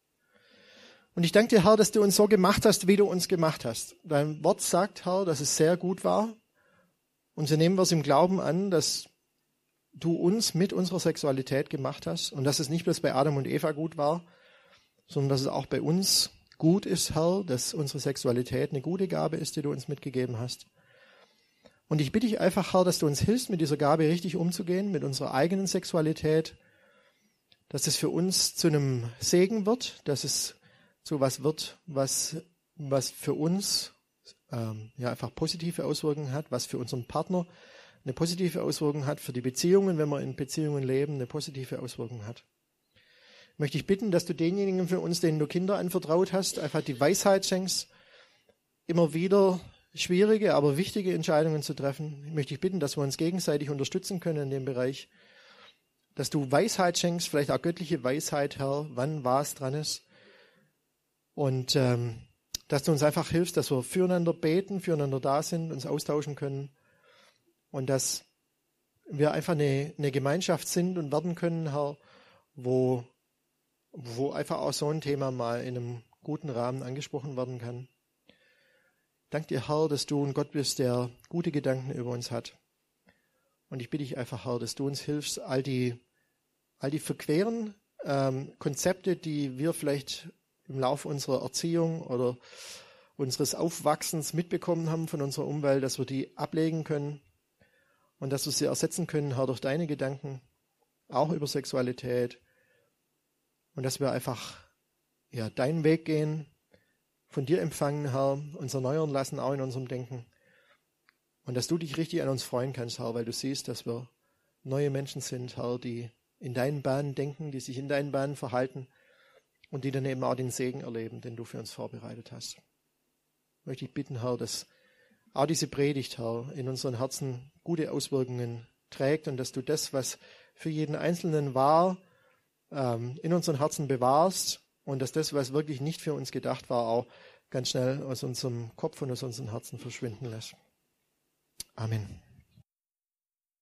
Und ich danke dir, Herr, dass du uns so gemacht hast, wie du uns gemacht hast. Dein Wort sagt, Herr, dass es sehr gut war. Und so nehmen wir es im Glauben an, dass du uns mit unserer Sexualität gemacht hast und dass es nicht bloß bei Adam und Eva gut war, sondern dass es auch bei uns gut ist, Herr, dass unsere Sexualität eine gute Gabe ist, die du uns mitgegeben hast. Und ich bitte dich einfach, Herr, dass du uns hilfst, mit dieser Gabe richtig umzugehen, mit unserer eigenen Sexualität, dass es für uns zu einem Segen wird, dass es zu was wird, was für uns einfach positive Auswirkungen hat, was für unseren Partner eine positive Auswirkung hat, für die Beziehungen, wenn wir in Beziehungen leben, eine positive Auswirkung hat. Möchte ich bitten, dass du denjenigen für uns, denen du Kinder anvertraut hast, einfach die Weisheit schenkst, immer wieder schwierige, aber wichtige Entscheidungen zu treffen. Ich möchte dich bitten, dass wir uns gegenseitig unterstützen können in dem Bereich, dass du Weisheit schenkst, vielleicht auch göttliche Weisheit, Herr, wann was dran ist. Und dass du uns einfach hilfst, dass wir füreinander beten, füreinander da sind, uns austauschen können und dass wir einfach eine Gemeinschaft sind und werden können, Herr, wo einfach auch so ein Thema mal in einem guten Rahmen angesprochen werden kann. Danke dir, Herr, dass du ein Gott bist, der gute Gedanken über uns hat. Und ich bitte dich einfach, Herr, dass du uns hilfst, all die verqueren Konzepte, die wir vielleicht im Laufe unserer Erziehung oder unseres Aufwachsens mitbekommen haben von unserer Umwelt, dass wir die ablegen können und dass wir sie ersetzen können, Herr, durch deine Gedanken, auch über Sexualität. Und dass wir einfach deinen Weg gehen, von dir empfangen, Herr, uns erneuern lassen, auch in unserem Denken. Und dass du dich richtig an uns freuen kannst, Herr, weil du siehst, dass wir neue Menschen sind, Herr, die in deinen Bahnen denken, die sich in deinen Bahnen verhalten und die dann eben auch den Segen erleben, den du für uns vorbereitet hast. Ich möchte dich bitten, Herr, dass auch diese Predigt, Herr, in unseren Herzen gute Auswirkungen trägt und dass du das, was für jeden Einzelnen war, in unseren Herzen bewahrst und dass das, was wirklich nicht für uns gedacht war, auch ganz schnell aus unserem Kopf und aus unseren Herzen verschwinden lässt. Amen.